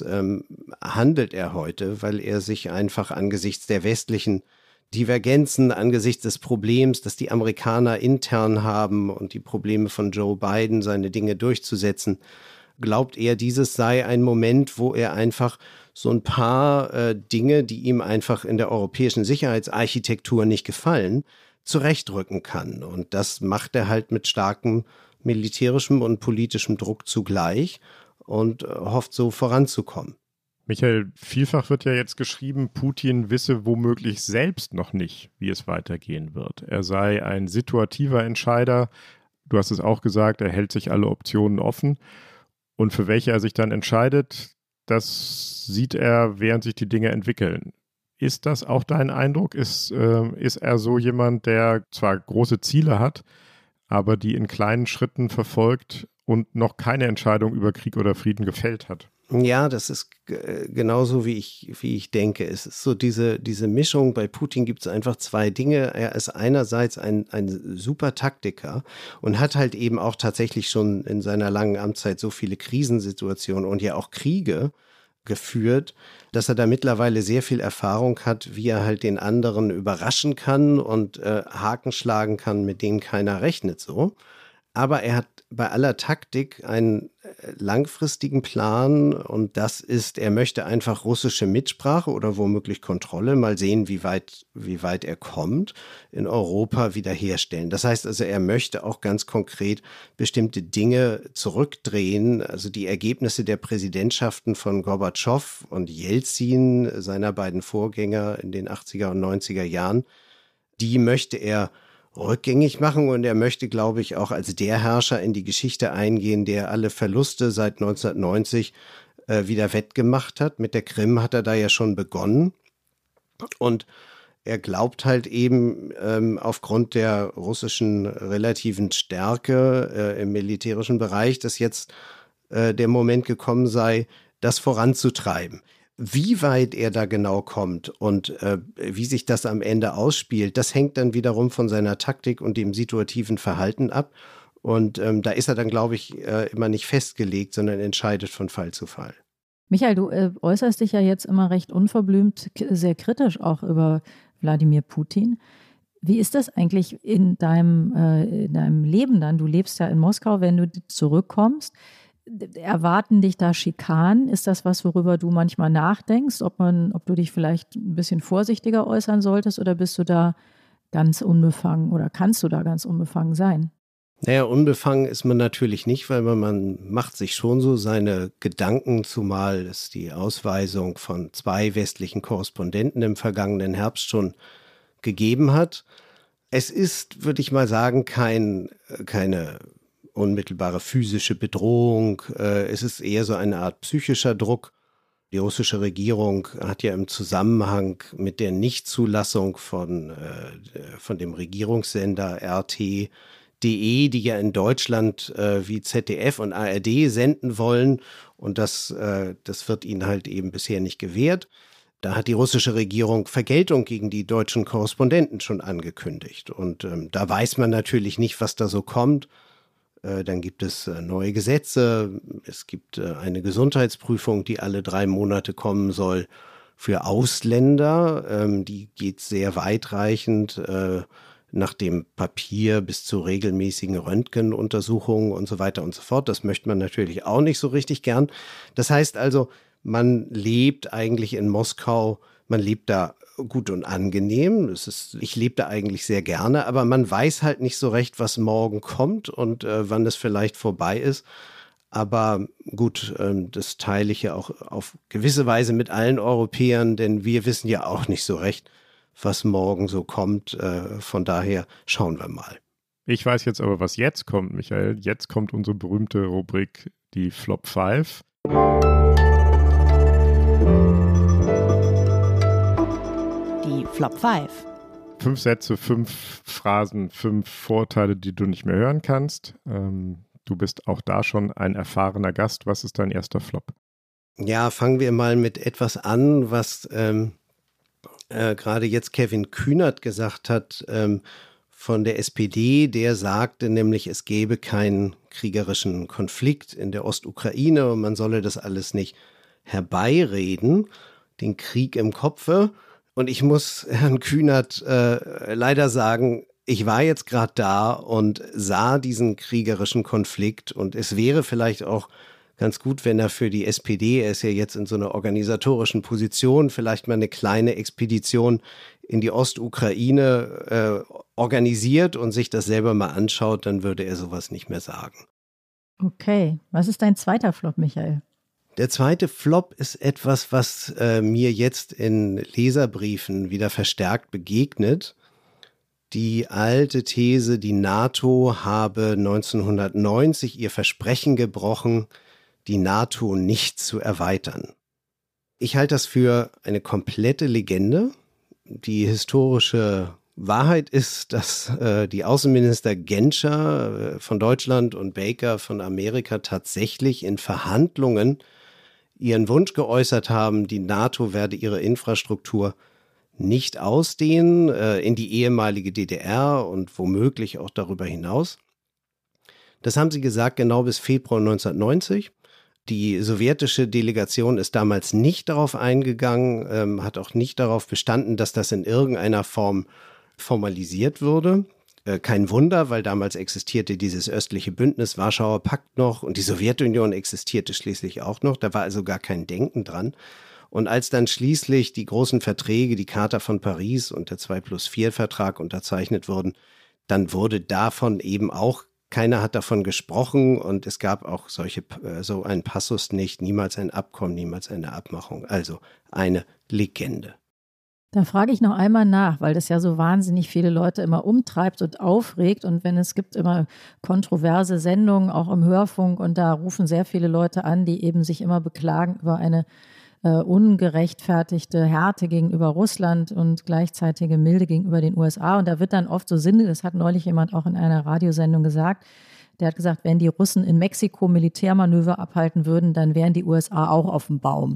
handelt er heute, weil er sich einfach angesichts der westlichen Divergenzen, angesichts des Problems, das die Amerikaner intern haben und die Probleme von Joe Biden, seine Dinge durchzusetzen, glaubt er, dieses sei ein Moment, wo er einfach so ein paar Dinge, die ihm einfach in der europäischen Sicherheitsarchitektur nicht gefallen, zurechtrücken kann. Und das macht er halt mit starkem militärischem und politischem Druck zugleich und hofft so voranzukommen. Michael, vielfach wird ja jetzt geschrieben, Putin wisse womöglich selbst noch nicht, wie es weitergehen wird. Er sei ein situativer Entscheider. Du hast es auch gesagt, er hält sich alle Optionen offen. Und für welche er sich dann entscheidet, das sieht er, während sich die Dinge entwickeln. Ist das auch dein Eindruck? Ist er so jemand, der zwar große Ziele hat, aber die in kleinen Schritten verfolgt und noch keine Entscheidung über Krieg oder Frieden gefällt hat? Ja, das ist genauso, wie ich denke. Es ist so diese Mischung. Bei Putin gibt es einfach zwei Dinge. Er ist einerseits ein super Taktiker und hat halt eben auch tatsächlich schon in seiner langen Amtszeit so viele Krisensituationen und ja auch Kriege geführt, dass er da mittlerweile sehr viel Erfahrung hat, wie er halt den anderen überraschen kann und Haken schlagen kann, mit denen keiner rechnet so. Aber er hat bei aller Taktik einen langfristigen Plan und das ist, er möchte einfach russische Mitsprache oder womöglich Kontrolle, mal sehen, wie weit er kommt, in Europa wiederherstellen. Das heißt also, er möchte auch ganz konkret bestimmte Dinge zurückdrehen, also die Ergebnisse der Präsidentschaften von Gorbatschow und Jelzin, seiner beiden Vorgänger in den 80er und 90er Jahren, die möchte er rückgängig machen und er möchte, glaube ich, auch als der Herrscher in die Geschichte eingehen, der alle Verluste seit 1990 wieder wettgemacht hat. Mit der Krim hat er da ja schon begonnen und er glaubt halt eben aufgrund der russischen relativen Stärke im militärischen Bereich, dass jetzt der Moment gekommen sei, das voranzutreiben. Wie weit er da genau kommt und wie sich das am Ende ausspielt, das hängt dann wiederum von seiner Taktik und dem situativen Verhalten ab. Und da ist er dann, glaube ich, immer nicht festgelegt, sondern entscheidet von Fall zu Fall. Michael, du äußerst dich ja jetzt immer recht unverblümt, sehr kritisch auch über Wladimir Putin. Wie ist das eigentlich in deinem Leben dann? Du lebst ja in Moskau, wenn du zurückkommst. Erwarten dich da Schikanen? Ist das was, worüber du manchmal nachdenkst, ob du dich vielleicht ein bisschen vorsichtiger äußern solltest, oder bist du da ganz unbefangen oder kannst du da ganz unbefangen sein? Naja, unbefangen ist man natürlich nicht, weil man macht sich schon so seine Gedanken, zumal es die Ausweisung von 2 westlichen Korrespondenten im vergangenen Herbst schon gegeben hat. Es ist, würde ich mal sagen, keine unmittelbare physische Bedrohung. Es ist eher so eine Art psychischer Druck. Die russische Regierung hat ja im Zusammenhang mit der Nichtzulassung von dem Regierungssender RT.de, die ja in Deutschland wie ZDF und ARD senden wollen, und das wird ihnen halt eben bisher nicht gewährt. Da hat die russische Regierung Vergeltung gegen die deutschen Korrespondenten schon angekündigt. Und da weiß man natürlich nicht, was da so kommt. Dann gibt es neue Gesetze. Es gibt eine Gesundheitsprüfung, die alle 3 Monate kommen soll für Ausländer. Die geht sehr weitreichend nach dem Papier bis zu regelmäßigen Röntgenuntersuchungen und so weiter und so fort. Das möchte man natürlich auch nicht so richtig gern. Das heißt also, man lebt eigentlich in Moskau, man lebt da gut und angenehm. Ich lebe da eigentlich sehr gerne, aber man weiß halt nicht so recht, was morgen kommt und wann es vielleicht vorbei ist. Aber gut, das teile ich ja auch auf gewisse Weise mit allen Europäern, denn wir wissen ja auch nicht so recht, was morgen so kommt. Von daher schauen wir mal. Ich weiß jetzt aber, was jetzt kommt, Michael. Jetzt kommt unsere berühmte Rubrik, die Flop 5. Die Flop 5. 5 Sätze, 5 Phrasen, 5 Vorurteile, die du nicht mehr hören kannst. Du bist auch da schon ein erfahrener Gast. Was ist dein erster Flop? Ja, fangen wir mal mit etwas an, was gerade jetzt Kevin Kühnert gesagt hat von der SPD. Der sagte nämlich, es gäbe keinen kriegerischen Konflikt in der Ostukraine und man solle das alles nicht herbeireden, den Krieg im Kopfe. Und ich muss Herrn Kühnert leider sagen, ich war jetzt gerade da und sah diesen kriegerischen Konflikt, und es wäre vielleicht auch ganz gut, wenn er für die SPD, er ist ja jetzt in so einer organisatorischen Position, vielleicht mal eine kleine Expedition in die Ostukraine organisiert und sich das selber mal anschaut, dann würde er sowas nicht mehr sagen. Okay, was ist dein zweiter Flop, Michael? Der zweite Flop ist etwas, was mir jetzt in Leserbriefen wieder verstärkt begegnet. Die alte These, die NATO habe 1990 ihr Versprechen gebrochen, die NATO nicht zu erweitern. Ich halte das für eine komplette Legende. Die historische Wahrheit ist, dass die Außenminister Genscher von Deutschland und Baker von Amerika tatsächlich in Verhandlungen ihren Wunsch geäußert haben, die NATO werde ihre Infrastruktur nicht ausdehnen in die ehemalige DDR und womöglich auch darüber hinaus. Das haben sie gesagt genau bis Februar 1990. Die sowjetische Delegation ist damals nicht darauf eingegangen, hat auch nicht darauf bestanden, dass das in irgendeiner Form formalisiert würde. Kein Wunder, weil damals existierte dieses östliche Bündnis, Warschauer Pakt noch, und die Sowjetunion existierte schließlich auch noch. Da war also gar kein Denken dran. Und als dann schließlich die großen Verträge, die Charta von Paris und der 2+4-Vertrag unterzeichnet wurden, dann wurde davon eben auch, keiner hat davon gesprochen, und es gab auch so einen Passus nicht, niemals ein Abkommen, niemals eine Abmachung. Also eine Legende. Da frage ich noch einmal nach, weil das ja so wahnsinnig viele Leute immer umtreibt und aufregt. Und es gibt immer kontroverse Sendungen, auch im Hörfunk, und da rufen sehr viele Leute an, die eben sich immer beklagen über eine ungerechtfertigte Härte gegenüber Russland und gleichzeitige Milde gegenüber den USA. Und da wird dann oft so das hat neulich jemand auch in einer Radiosendung gesagt, der hat gesagt, wenn die Russen in Mexiko Militärmanöver abhalten würden, dann wären die USA auch auf dem Baum.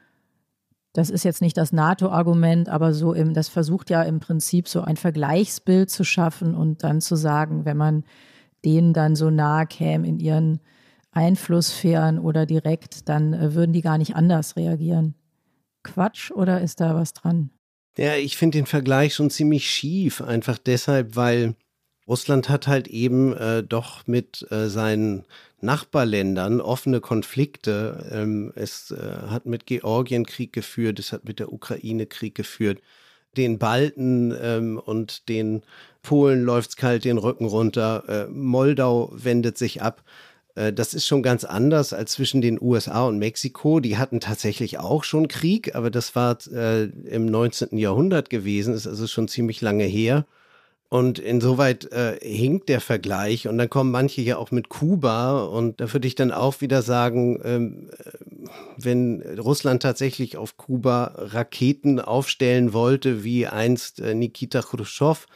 Das ist jetzt nicht das NATO-Argument, aber das versucht ja im Prinzip so ein Vergleichsbild zu schaffen und dann zu sagen, wenn man denen dann so nahe käme in ihren Einflusssphären oder direkt, dann würden die gar nicht anders reagieren. Quatsch oder ist da was dran? Ja, ich finde den Vergleich schon ziemlich schief, einfach deshalb, weil Russland hat halt eben doch mit seinen Nachbarländern offene Konflikte. Es hat mit Georgien Krieg geführt, es hat mit der Ukraine Krieg geführt. Den Balten und den Polen läuft's kalt den Rücken runter. Moldau wendet sich ab. Das ist schon ganz anders als zwischen den USA und Mexiko. Die hatten tatsächlich auch schon Krieg, aber das war im 19. Jahrhundert gewesen, ist also schon ziemlich lange her. Und insoweit hinkt der Vergleich. Und dann kommen manche ja auch mit Kuba. Und da würde ich dann auch wieder sagen, wenn Russland tatsächlich auf Kuba Raketen aufstellen wollte, wie einst Nikita Chruschtschow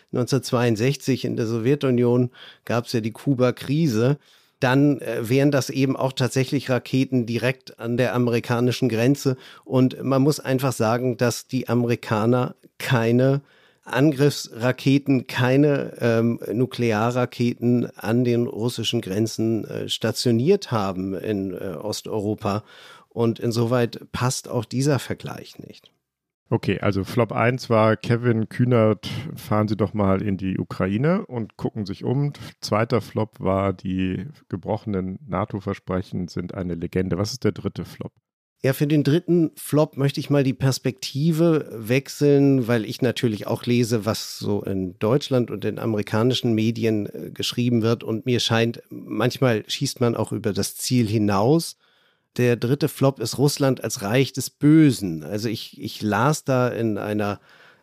1962 in der Sowjetunion, gab es ja die Kuba-Krise, dann wären das eben auch tatsächlich Raketen direkt an der amerikanischen Grenze. Und man muss einfach sagen, dass die Amerikaner keine Angriffsraketen, keine Nuklearraketen an den russischen Grenzen stationiert haben in Osteuropa. Und insoweit passt auch dieser Vergleich nicht. Okay, also Flop 1 war Kevin Kühnert, fahren Sie doch mal in die Ukraine und gucken sich um. Zweiter Flop war, die gebrochenen NATO-Versprechen sind eine Legende. Was ist der dritte Flop? Ja, für den dritten Flop möchte ich mal die Perspektive wechseln, weil ich natürlich auch lese, was so in Deutschland und in amerikanischen Medien geschrieben wird. Und mir scheint, manchmal schießt man auch über das Ziel hinaus. Der dritte Flop ist Russland als Reich des Bösen. Also ich las da in einer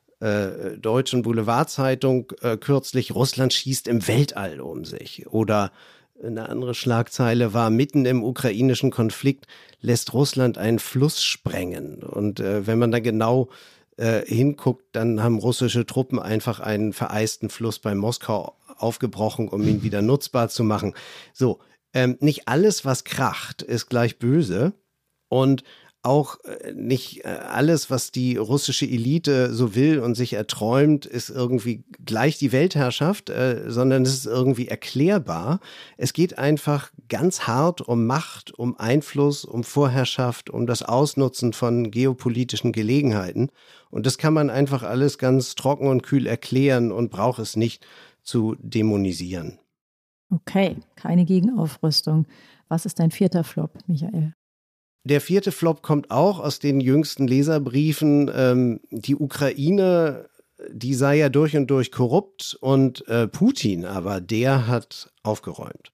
deutschen Boulevardzeitung kürzlich, Russland schießt im Weltall um sich. Oder eine andere Schlagzeile war, mitten im ukrainischen Konflikt lässt Russland einen Fluss sprengen. Und wenn man da genau hinguckt, dann haben russische Truppen einfach einen vereisten Fluss bei Moskau aufgebrochen, um ihn wieder nutzbar zu machen. So. Nicht alles, was kracht, ist gleich böse und auch nicht alles, was die russische Elite so will und sich erträumt, ist irgendwie gleich die Weltherrschaft, sondern es ist irgendwie erklärbar. Es geht einfach ganz hart um Macht, um Einfluss, um Vorherrschaft, um das Ausnutzen von geopolitischen Gelegenheiten. Und das kann man einfach alles ganz trocken und kühl erklären und braucht es nicht zu dämonisieren. Okay, keine Gegenaufrüstung. Was ist dein vierter Flop, Michael? Der vierte Flop kommt auch aus den jüngsten Leserbriefen. Die Ukraine, die sei ja durch und durch korrupt und Putin, aber der hat aufgeräumt.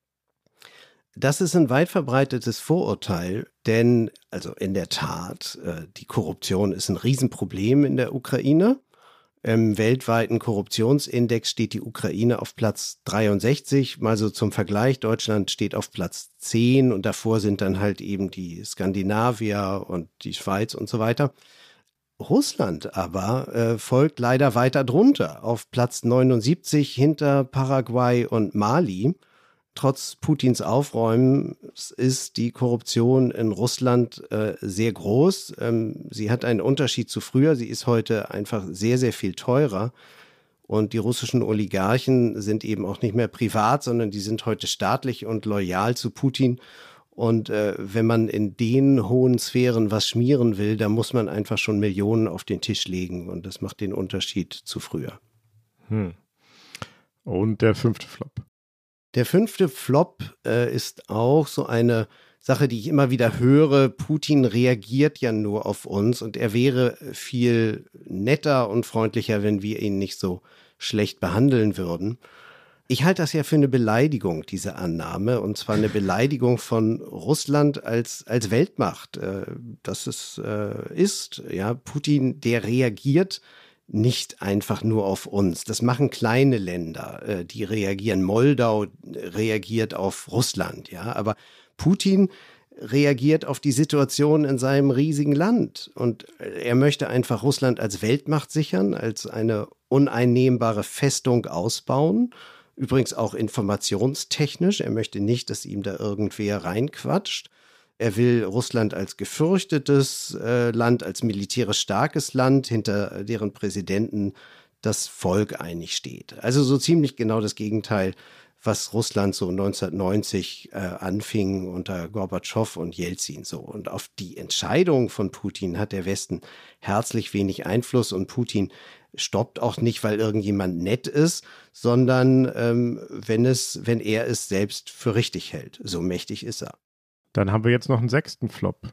Das ist ein weit verbreitetes Vorurteil, denn also in der Tat, die Korruption ist ein Riesenproblem in der Ukraine. Im weltweiten Korruptionsindex steht die Ukraine auf Platz 63, mal so zum Vergleich, Deutschland steht auf Platz 10 und davor sind dann halt eben die Skandinavier und die Schweiz und so weiter. Russland aber folgt leider weiter drunter, auf Platz 79 hinter Paraguay und Mali. Trotz Putins Aufräumen ist die Korruption in Russland sehr groß. Sie hat einen Unterschied zu früher. Sie ist heute einfach sehr, sehr viel teurer. Und die russischen Oligarchen sind eben auch nicht mehr privat, sondern die sind heute staatlich und loyal zu Putin. Und wenn man in den hohen Sphären was schmieren will, dann muss man einfach schon Millionen auf den Tisch legen. Und das macht den Unterschied zu früher. Und der fünfte Flop? Der fünfte Flop ist auch so eine Sache, die ich immer wieder höre. Putin reagiert ja nur auf uns und er wäre viel netter und freundlicher, wenn wir ihn nicht so schlecht behandeln würden. Ich halte das ja für eine Beleidigung, diese Annahme, und zwar eine Beleidigung von Russland als Weltmacht. Das ist, ja, Putin, der reagiert nicht einfach nur auf uns. Das machen kleine Länder, die reagieren. Moldau reagiert auf Russland, ja. Aber Putin reagiert auf die Situation in seinem riesigen Land. Und er möchte einfach Russland als Weltmacht sichern, als eine uneinnehmbare Festung ausbauen. Übrigens auch informationstechnisch. Er möchte nicht, dass ihm da irgendwer reinquatscht. Er will Russland als gefürchtetes Land, als militärisch starkes Land, hinter deren Präsidenten das Volk einig steht. Also so ziemlich genau das Gegenteil was Russland so 1990 anfing unter Gorbatschow und Jelzin so. Und auf die Entscheidung von Putin hat der Westen herzlich wenig Einfluss und Putin stoppt auch nicht, weil irgendjemand nett ist, sondern wenn er es selbst für richtig hält. So mächtig ist er. Dann haben wir jetzt noch einen 6. Flop.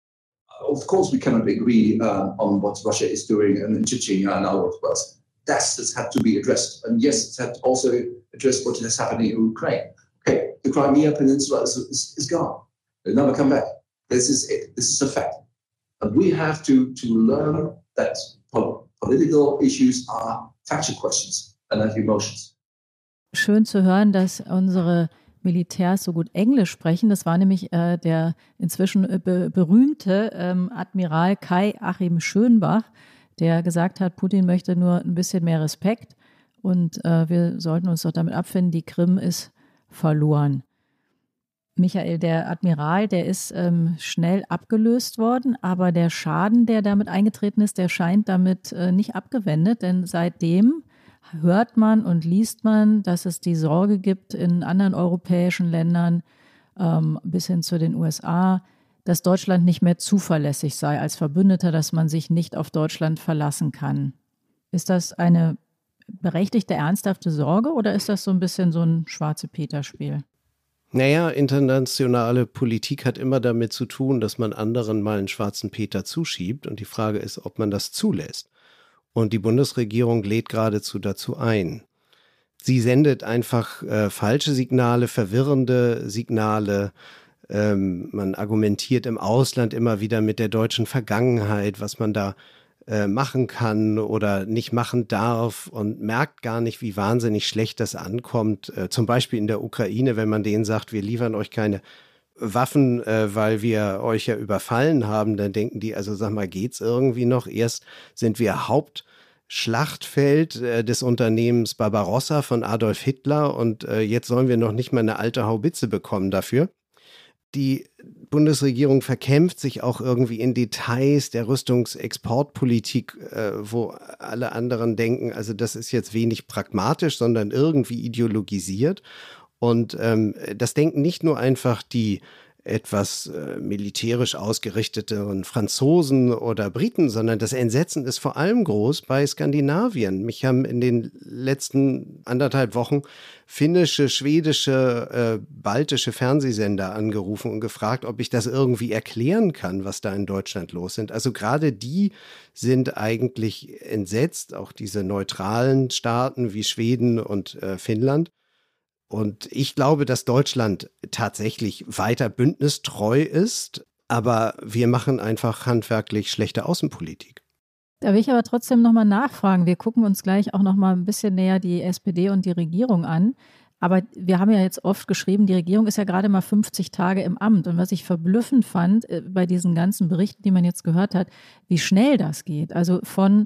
Of course, we cannot agree on what Russia is doing in Chechnya and our world. That has had to be addressed. And yes, it had also addressed what is happening in Ukraine. Okay, the Crimea Peninsula is gone. It'll never come back. This is it. This is a fact. And we have to learn that political issues are factual questions and not emotions. Schön zu hören, dass unsere Militärs so gut Englisch sprechen. Das war nämlich der inzwischen berühmte Admiral Kai-Achim Schönbach, der gesagt hat, Putin möchte nur ein bisschen mehr Respekt und wir sollten uns doch damit abfinden, die Krim ist verloren. Michael, der Admiral, der ist schnell abgelöst worden, aber der Schaden, der damit eingetreten ist, der scheint damit nicht abgewendet, denn seitdem hört man und liest man, dass es die Sorge gibt in anderen europäischen Ländern bis hin zu den USA, dass Deutschland nicht mehr zuverlässig sei als Verbündeter, dass man sich nicht auf Deutschland verlassen kann. Ist das eine berechtigte, ernsthafte Sorge oder ist das so ein bisschen so ein Schwarze-Peter-Spiel? Naja, internationale Politik hat immer damit zu tun, dass man anderen mal einen schwarzen Peter zuschiebt. Und die Frage ist, ob man das zulässt. Und die Bundesregierung lädt geradezu dazu ein. Sie sendet einfach falsche Signale, verwirrende Signale. Man argumentiert im Ausland immer wieder mit der deutschen Vergangenheit, was man da machen kann oder nicht machen darf und merkt gar nicht, wie wahnsinnig schlecht das ankommt. Zum Beispiel in der Ukraine, wenn man denen sagt, wir liefern euch keine Waffen, weil wir euch ja überfallen haben, dann denken die, also sag mal, geht's irgendwie noch? Erst sind wir Hauptschlachtfeld des Unternehmens Barbarossa von Adolf Hitler und jetzt sollen wir noch nicht mal eine alte Haubitze bekommen dafür. Die Bundesregierung verkämpft sich auch irgendwie in Details der Rüstungsexportpolitik, wo alle anderen denken, also das ist jetzt wenig pragmatisch, sondern irgendwie ideologisiert. Und das denken nicht nur einfach die etwas militärisch ausgerichteten Franzosen oder Briten, sondern das Entsetzen ist vor allem groß bei Skandinavien. Mich haben in den letzten 1,5 Wochen finnische, schwedische, baltische Fernsehsender angerufen und gefragt, ob ich das irgendwie erklären kann, was da in Deutschland los sind. Also gerade die sind eigentlich entsetzt, auch diese neutralen Staaten wie Schweden und Finnland. Und ich glaube, dass Deutschland tatsächlich weiter bündnistreu ist, aber wir machen einfach handwerklich schlechte Außenpolitik. Da will ich aber trotzdem nochmal nachfragen. Wir gucken uns gleich auch nochmal ein bisschen näher die SPD und die Regierung an. Aber wir haben ja jetzt oft geschrieben, die Regierung ist ja gerade mal 50 Tage im Amt. Und was ich verblüffend fand bei diesen ganzen Berichten, die man jetzt gehört hat, wie schnell das geht. Also von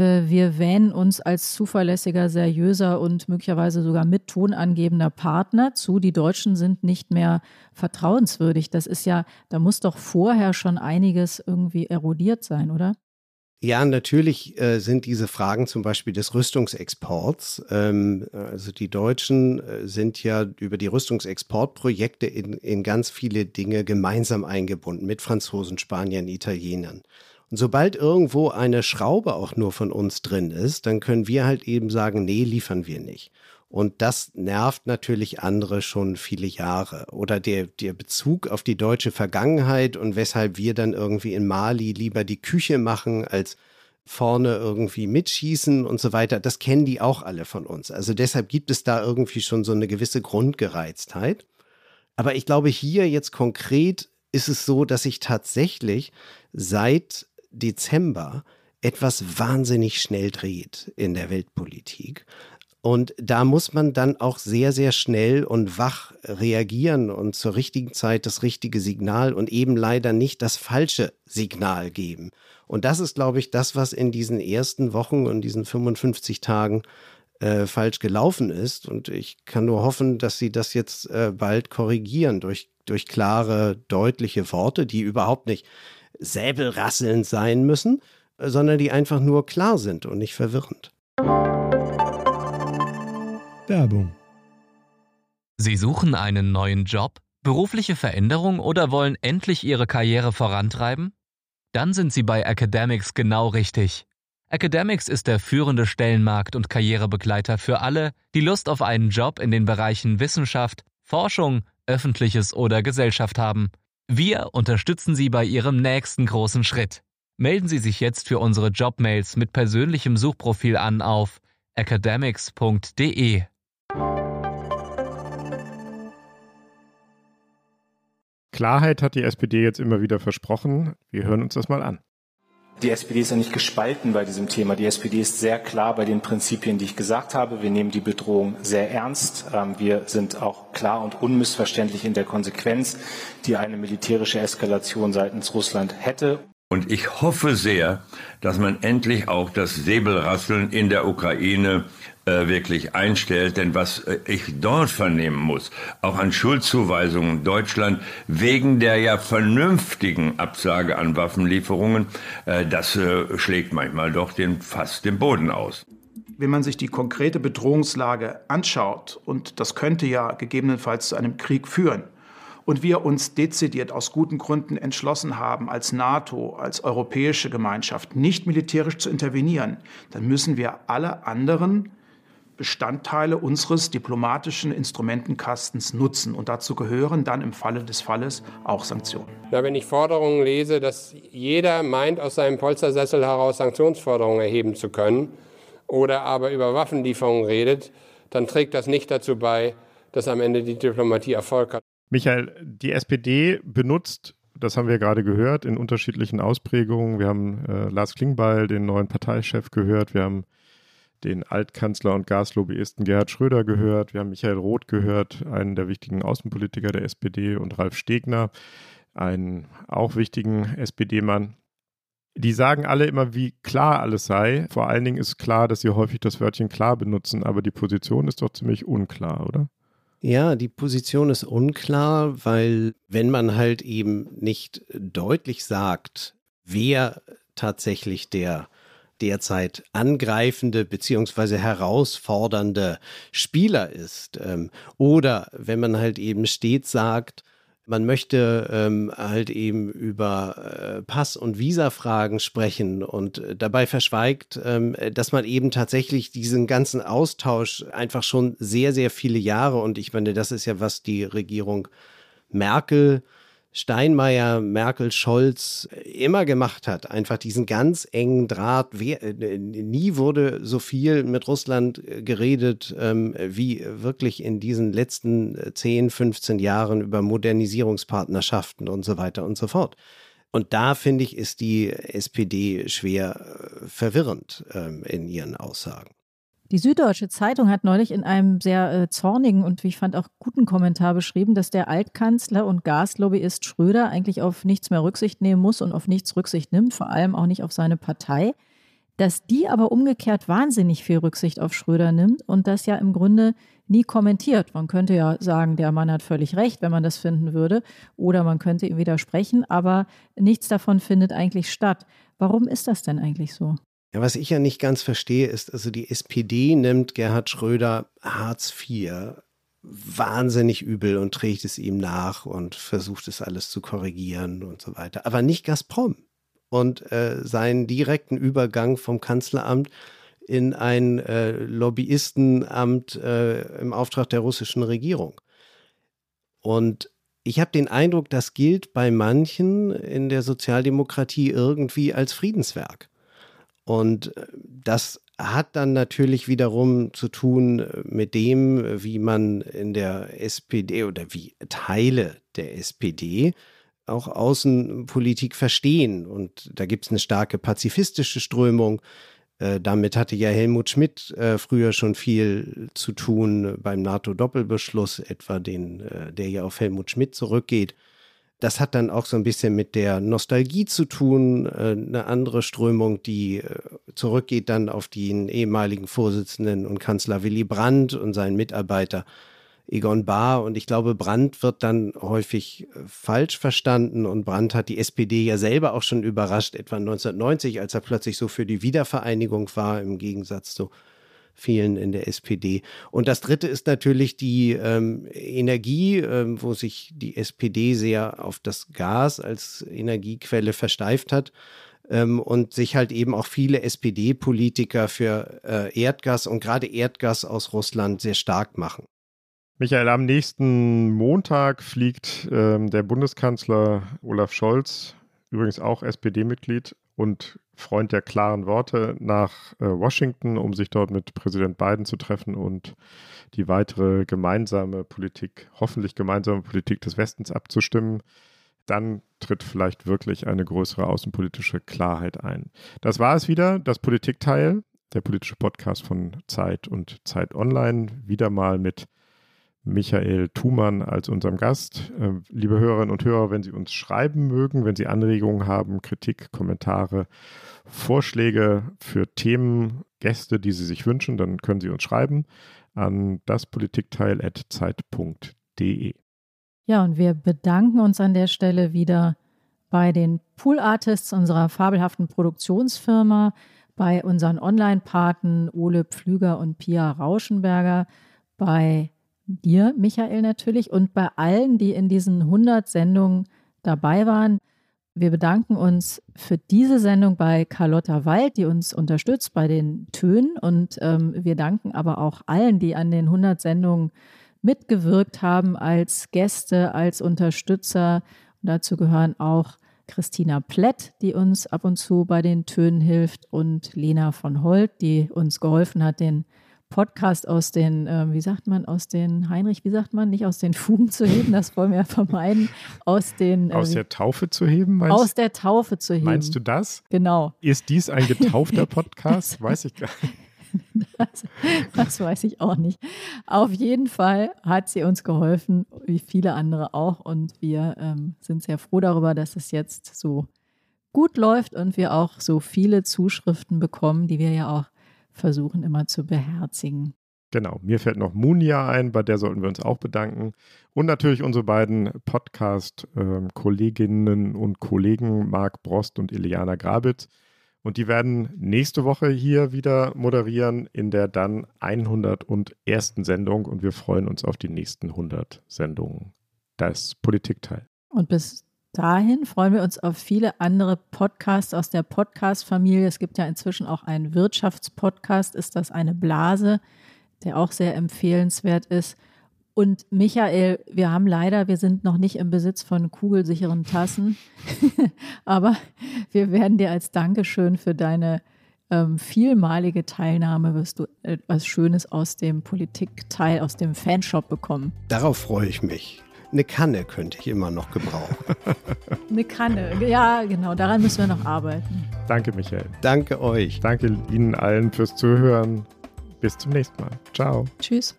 wir wähnen uns als zuverlässiger, seriöser und möglicherweise sogar mit tonangebender Partner zu. Die Deutschen sind nicht mehr vertrauenswürdig. Das ist ja, da muss doch vorher schon einiges irgendwie erodiert sein, oder? Ja, natürlich sind diese Fragen zum Beispiel des Rüstungsexports. Also die Deutschen sind ja über die Rüstungsexportprojekte in ganz viele Dinge gemeinsam eingebunden mit Franzosen, Spaniern, Italienern. Und sobald irgendwo eine Schraube auch nur von uns drin ist, dann können wir halt eben sagen, nee, liefern wir nicht. Und das nervt natürlich andere schon viele Jahre. Oder der Bezug auf die deutsche Vergangenheit und weshalb wir dann irgendwie in Mali lieber die Küche machen, als vorne irgendwie mitschießen und so weiter, das kennen die auch alle von uns. Also deshalb gibt es da irgendwie schon so eine gewisse Grundgereiztheit. Aber ich glaube, hier jetzt konkret ist es so, dass sich tatsächlich seit Dezember etwas wahnsinnig schnell dreht in der Weltpolitik. Und da muss man dann auch sehr, sehr schnell und wach reagieren und zur richtigen Zeit das richtige Signal und eben leider nicht das falsche Signal geben. Und das ist, glaube ich, das, was in diesen ersten Wochen und diesen 55 Tagen falsch gelaufen ist. Und ich kann nur hoffen, dass sie das jetzt bald korrigieren durch klare, deutliche Worte, die überhaupt nicht säbelrasselnd sein müssen, sondern die einfach nur klar sind und nicht verwirrend. Werbung. Sie suchen einen neuen Job, berufliche Veränderung oder wollen endlich Ihre Karriere vorantreiben? Dann sind Sie bei Academics genau richtig. Academics ist der führende Stellenmarkt- und Karrierebegleiter für alle, die Lust auf einen Job in den Bereichen Wissenschaft, Forschung, Öffentliches oder Gesellschaft haben. Wir unterstützen Sie bei Ihrem nächsten großen Schritt. Melden Sie sich jetzt für unsere Jobmails mit persönlichem Suchprofil an auf academics.de. Klarheit hat die SPD jetzt immer wieder versprochen. Wir hören uns das mal an. Die SPD ist ja nicht gespalten bei diesem Thema. Die SPD ist sehr klar bei den Prinzipien, die ich gesagt habe. Wir nehmen die Bedrohung sehr ernst. Wir sind auch klar und unmissverständlich in der Konsequenz, die eine militärische Eskalation seitens Russland hätte. Und ich hoffe sehr, dass man endlich auch das Säbelrasseln in der Ukraine wirklich einstellt. Denn was ich dort vernehmen muss, auch an Schuldzuweisungen Deutschland wegen der ja vernünftigen Absage an Waffenlieferungen, das schlägt manchmal doch fast den Boden aus. Wenn man sich die konkrete Bedrohungslage anschaut, und das könnte ja gegebenenfalls zu einem Krieg führen, und wir uns dezidiert aus guten Gründen entschlossen haben, als NATO, als europäische Gemeinschaft nicht militärisch zu intervenieren, dann müssen wir alle anderen Bestandteile unseres diplomatischen Instrumentenkastens nutzen. Und dazu gehören dann im Falle des Falles auch Sanktionen. Wenn ich Forderungen lese, dass jeder meint, aus seinem Polstersessel heraus Sanktionsforderungen erheben zu können oder aber über Waffenlieferungen redet, dann trägt das nicht dazu bei, dass am Ende die Diplomatie Erfolg hat. Michael, die SPD benutzt, das haben wir gerade gehört, in unterschiedlichen Ausprägungen. Wir haben Lars Klingbeil, den neuen Parteichef, gehört. Wir haben den Altkanzler und Gaslobbyisten Gerhard Schröder gehört. Wir haben Michael Roth gehört, einen der wichtigen Außenpolitiker der SPD, und Ralf Stegner, einen auch wichtigen SPD-Mann. Die sagen alle immer, wie klar alles sei. Vor allen Dingen ist klar, dass sie häufig das Wörtchen klar benutzen, aber die Position ist doch ziemlich unklar, oder? Ja, die Position ist unklar, weil wenn man halt eben nicht deutlich sagt, wer tatsächlich der derzeit angreifende bzw. herausfordernde Spieler ist, oder wenn man halt eben stets sagt, man möchte halt eben über Pass- und Visafragen sprechen und dabei verschweigt, dass man eben tatsächlich diesen ganzen Austausch einfach schon sehr, sehr viele Jahre, und ich meine, das ist ja, was die Regierung Merkel, Steinmeier, Merkel, Scholz immer gemacht hat, einfach diesen ganz engen Draht. Nie wurde so viel mit Russland geredet, wie wirklich in diesen letzten 10, 15 Jahren über Modernisierungspartnerschaften und so weiter und so fort. Und da, finde ich, ist die SPD schwer verwirrend in ihren Aussagen. Die Süddeutsche Zeitung hat neulich in einem sehr zornigen und, wie ich fand, auch guten Kommentar beschrieben, dass der Altkanzler und Gaslobbyist Schröder eigentlich auf nichts mehr Rücksicht nehmen muss und auf nichts Rücksicht nimmt, vor allem auch nicht auf seine Partei, dass die aber umgekehrt wahnsinnig viel Rücksicht auf Schröder nimmt und das ja im Grunde nie kommentiert. Man könnte ja sagen, der Mann hat völlig recht, wenn man das finden würde, oder man könnte ihm widersprechen, aber nichts davon findet eigentlich statt. Warum ist das denn eigentlich so? Ja, was ich ja nicht ganz verstehe, ist, also die SPD nimmt Gerhard Schröder Hartz IV wahnsinnig übel und trägt es ihm nach und versucht es alles zu korrigieren und so weiter. Aber nicht Gazprom und seinen direkten Übergang vom Kanzleramt in ein Lobbyistenamt im Auftrag der russischen Regierung. Und ich habe den Eindruck, das gilt bei manchen in der Sozialdemokratie irgendwie als Friedenswerk. Und das hat dann natürlich wiederum zu tun mit dem, wie man in der SPD oder wie Teile der SPD auch Außenpolitik verstehen. Und da gibt es eine starke pazifistische Strömung. Damit hatte ja Helmut Schmidt früher schon viel zu tun beim NATO-Doppelbeschluss, etwa der ja auf Helmut Schmidt zurückgeht. Das hat dann auch so ein bisschen mit der Nostalgie zu tun, eine andere Strömung, die zurückgeht dann auf den ehemaligen Vorsitzenden und Kanzler Willy Brandt und seinen Mitarbeiter Egon Bahr. Und ich glaube, Brandt wird dann häufig falsch verstanden, und Brandt hat die SPD ja selber auch schon überrascht, etwa 1990, als er plötzlich so für die Wiedervereinigung war, im Gegensatz zu fehlen in der SPD. Und das Dritte ist natürlich die Energie, wo sich die SPD sehr auf das Gas als Energiequelle versteift hat. Und sich halt eben auch viele SPD-Politiker für Erdgas und gerade Erdgas aus Russland sehr stark machen. Michael, am nächsten Montag fliegt der Bundeskanzler Olaf Scholz, übrigens auch SPD-Mitglied und Freund der klaren Worte, nach Washington, um sich dort mit Präsident Biden zu treffen und die weitere hoffentlich gemeinsame Politik des Westens abzustimmen. Dann tritt vielleicht wirklich eine größere außenpolitische Klarheit ein. Das war es wieder, das Politikteil, der politische Podcast von Zeit und Zeit Online, wieder mal mit Michael Thumann als unserem Gast. Liebe Hörerinnen und Hörer, wenn Sie uns schreiben mögen, wenn Sie Anregungen haben, Kritik, Kommentare, Vorschläge für Themen, Gäste, die Sie sich wünschen, dann können Sie uns schreiben an daspolitikteil@zeit.de. Ja, und wir bedanken uns an der Stelle wieder bei den Pool Artists unserer fabelhaften Produktionsfirma, bei unseren Online-Paten Ole Pflüger und Pia Rauschenberger, bei dir, Michael, natürlich, und bei allen, die in diesen 100 Sendungen dabei waren. Wir bedanken uns für diese Sendung bei Carlotta Wald, die uns unterstützt bei den Tönen, und wir danken aber auch allen, die an den 100 Sendungen mitgewirkt haben als Gäste, als Unterstützer. Und dazu gehören auch Christina Plett, die uns ab und zu bei den Tönen hilft, und Lena von Holt, die uns geholfen hat, den Podcast aus den, nicht aus den Fugen zu heben, das wollen wir ja vermeiden, aus der Taufe zu heben, aus der Taufe zu heben. Meinst du das? Genau. Ist dies ein getaufter Podcast? Weiß ich gar nicht. Das weiß ich auch nicht. Auf jeden Fall hat sie uns geholfen, wie viele andere auch. Und wir sind sehr froh darüber, dass es jetzt so gut läuft und wir auch so viele Zuschriften bekommen, die wir ja auch versuchen immer zu beherzigen. Genau, mir fällt noch Munia ein, bei der sollten wir uns auch bedanken. Und natürlich unsere beiden Podcast-Kolleginnen und Kollegen Marc Brost und Iliana Grabitz. Und die werden nächste Woche hier wieder moderieren in der dann 101. Sendung. Und wir freuen uns auf die nächsten 100 Sendungen. Das Politikteil. Und bis dahin freuen wir uns auf viele andere Podcasts aus der Podcast-Familie. Es gibt ja inzwischen auch einen Wirtschaftspodcast, Ist das eine Blase?, der auch sehr empfehlenswert ist. Und Michael, wir sind noch nicht im Besitz von kugelsicheren Tassen, aber wir werden dir als Dankeschön für deine vielmalige Teilnahme, wirst du etwas Schönes aus dem Politikteil, aus dem Fanshop bekommen. Darauf freue ich mich. Eine Kanne könnte ich immer noch gebrauchen. Eine Kanne, ja genau, daran müssen wir noch arbeiten. Danke, Michael. Danke euch. Danke Ihnen allen fürs Zuhören. Bis zum nächsten Mal. Ciao. Tschüss.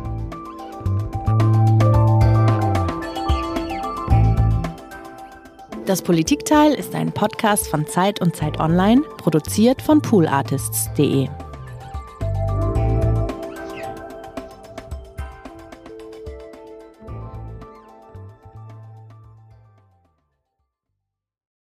Das Politikteil ist ein Podcast von Zeit und Zeit Online, produziert von poolartists.de.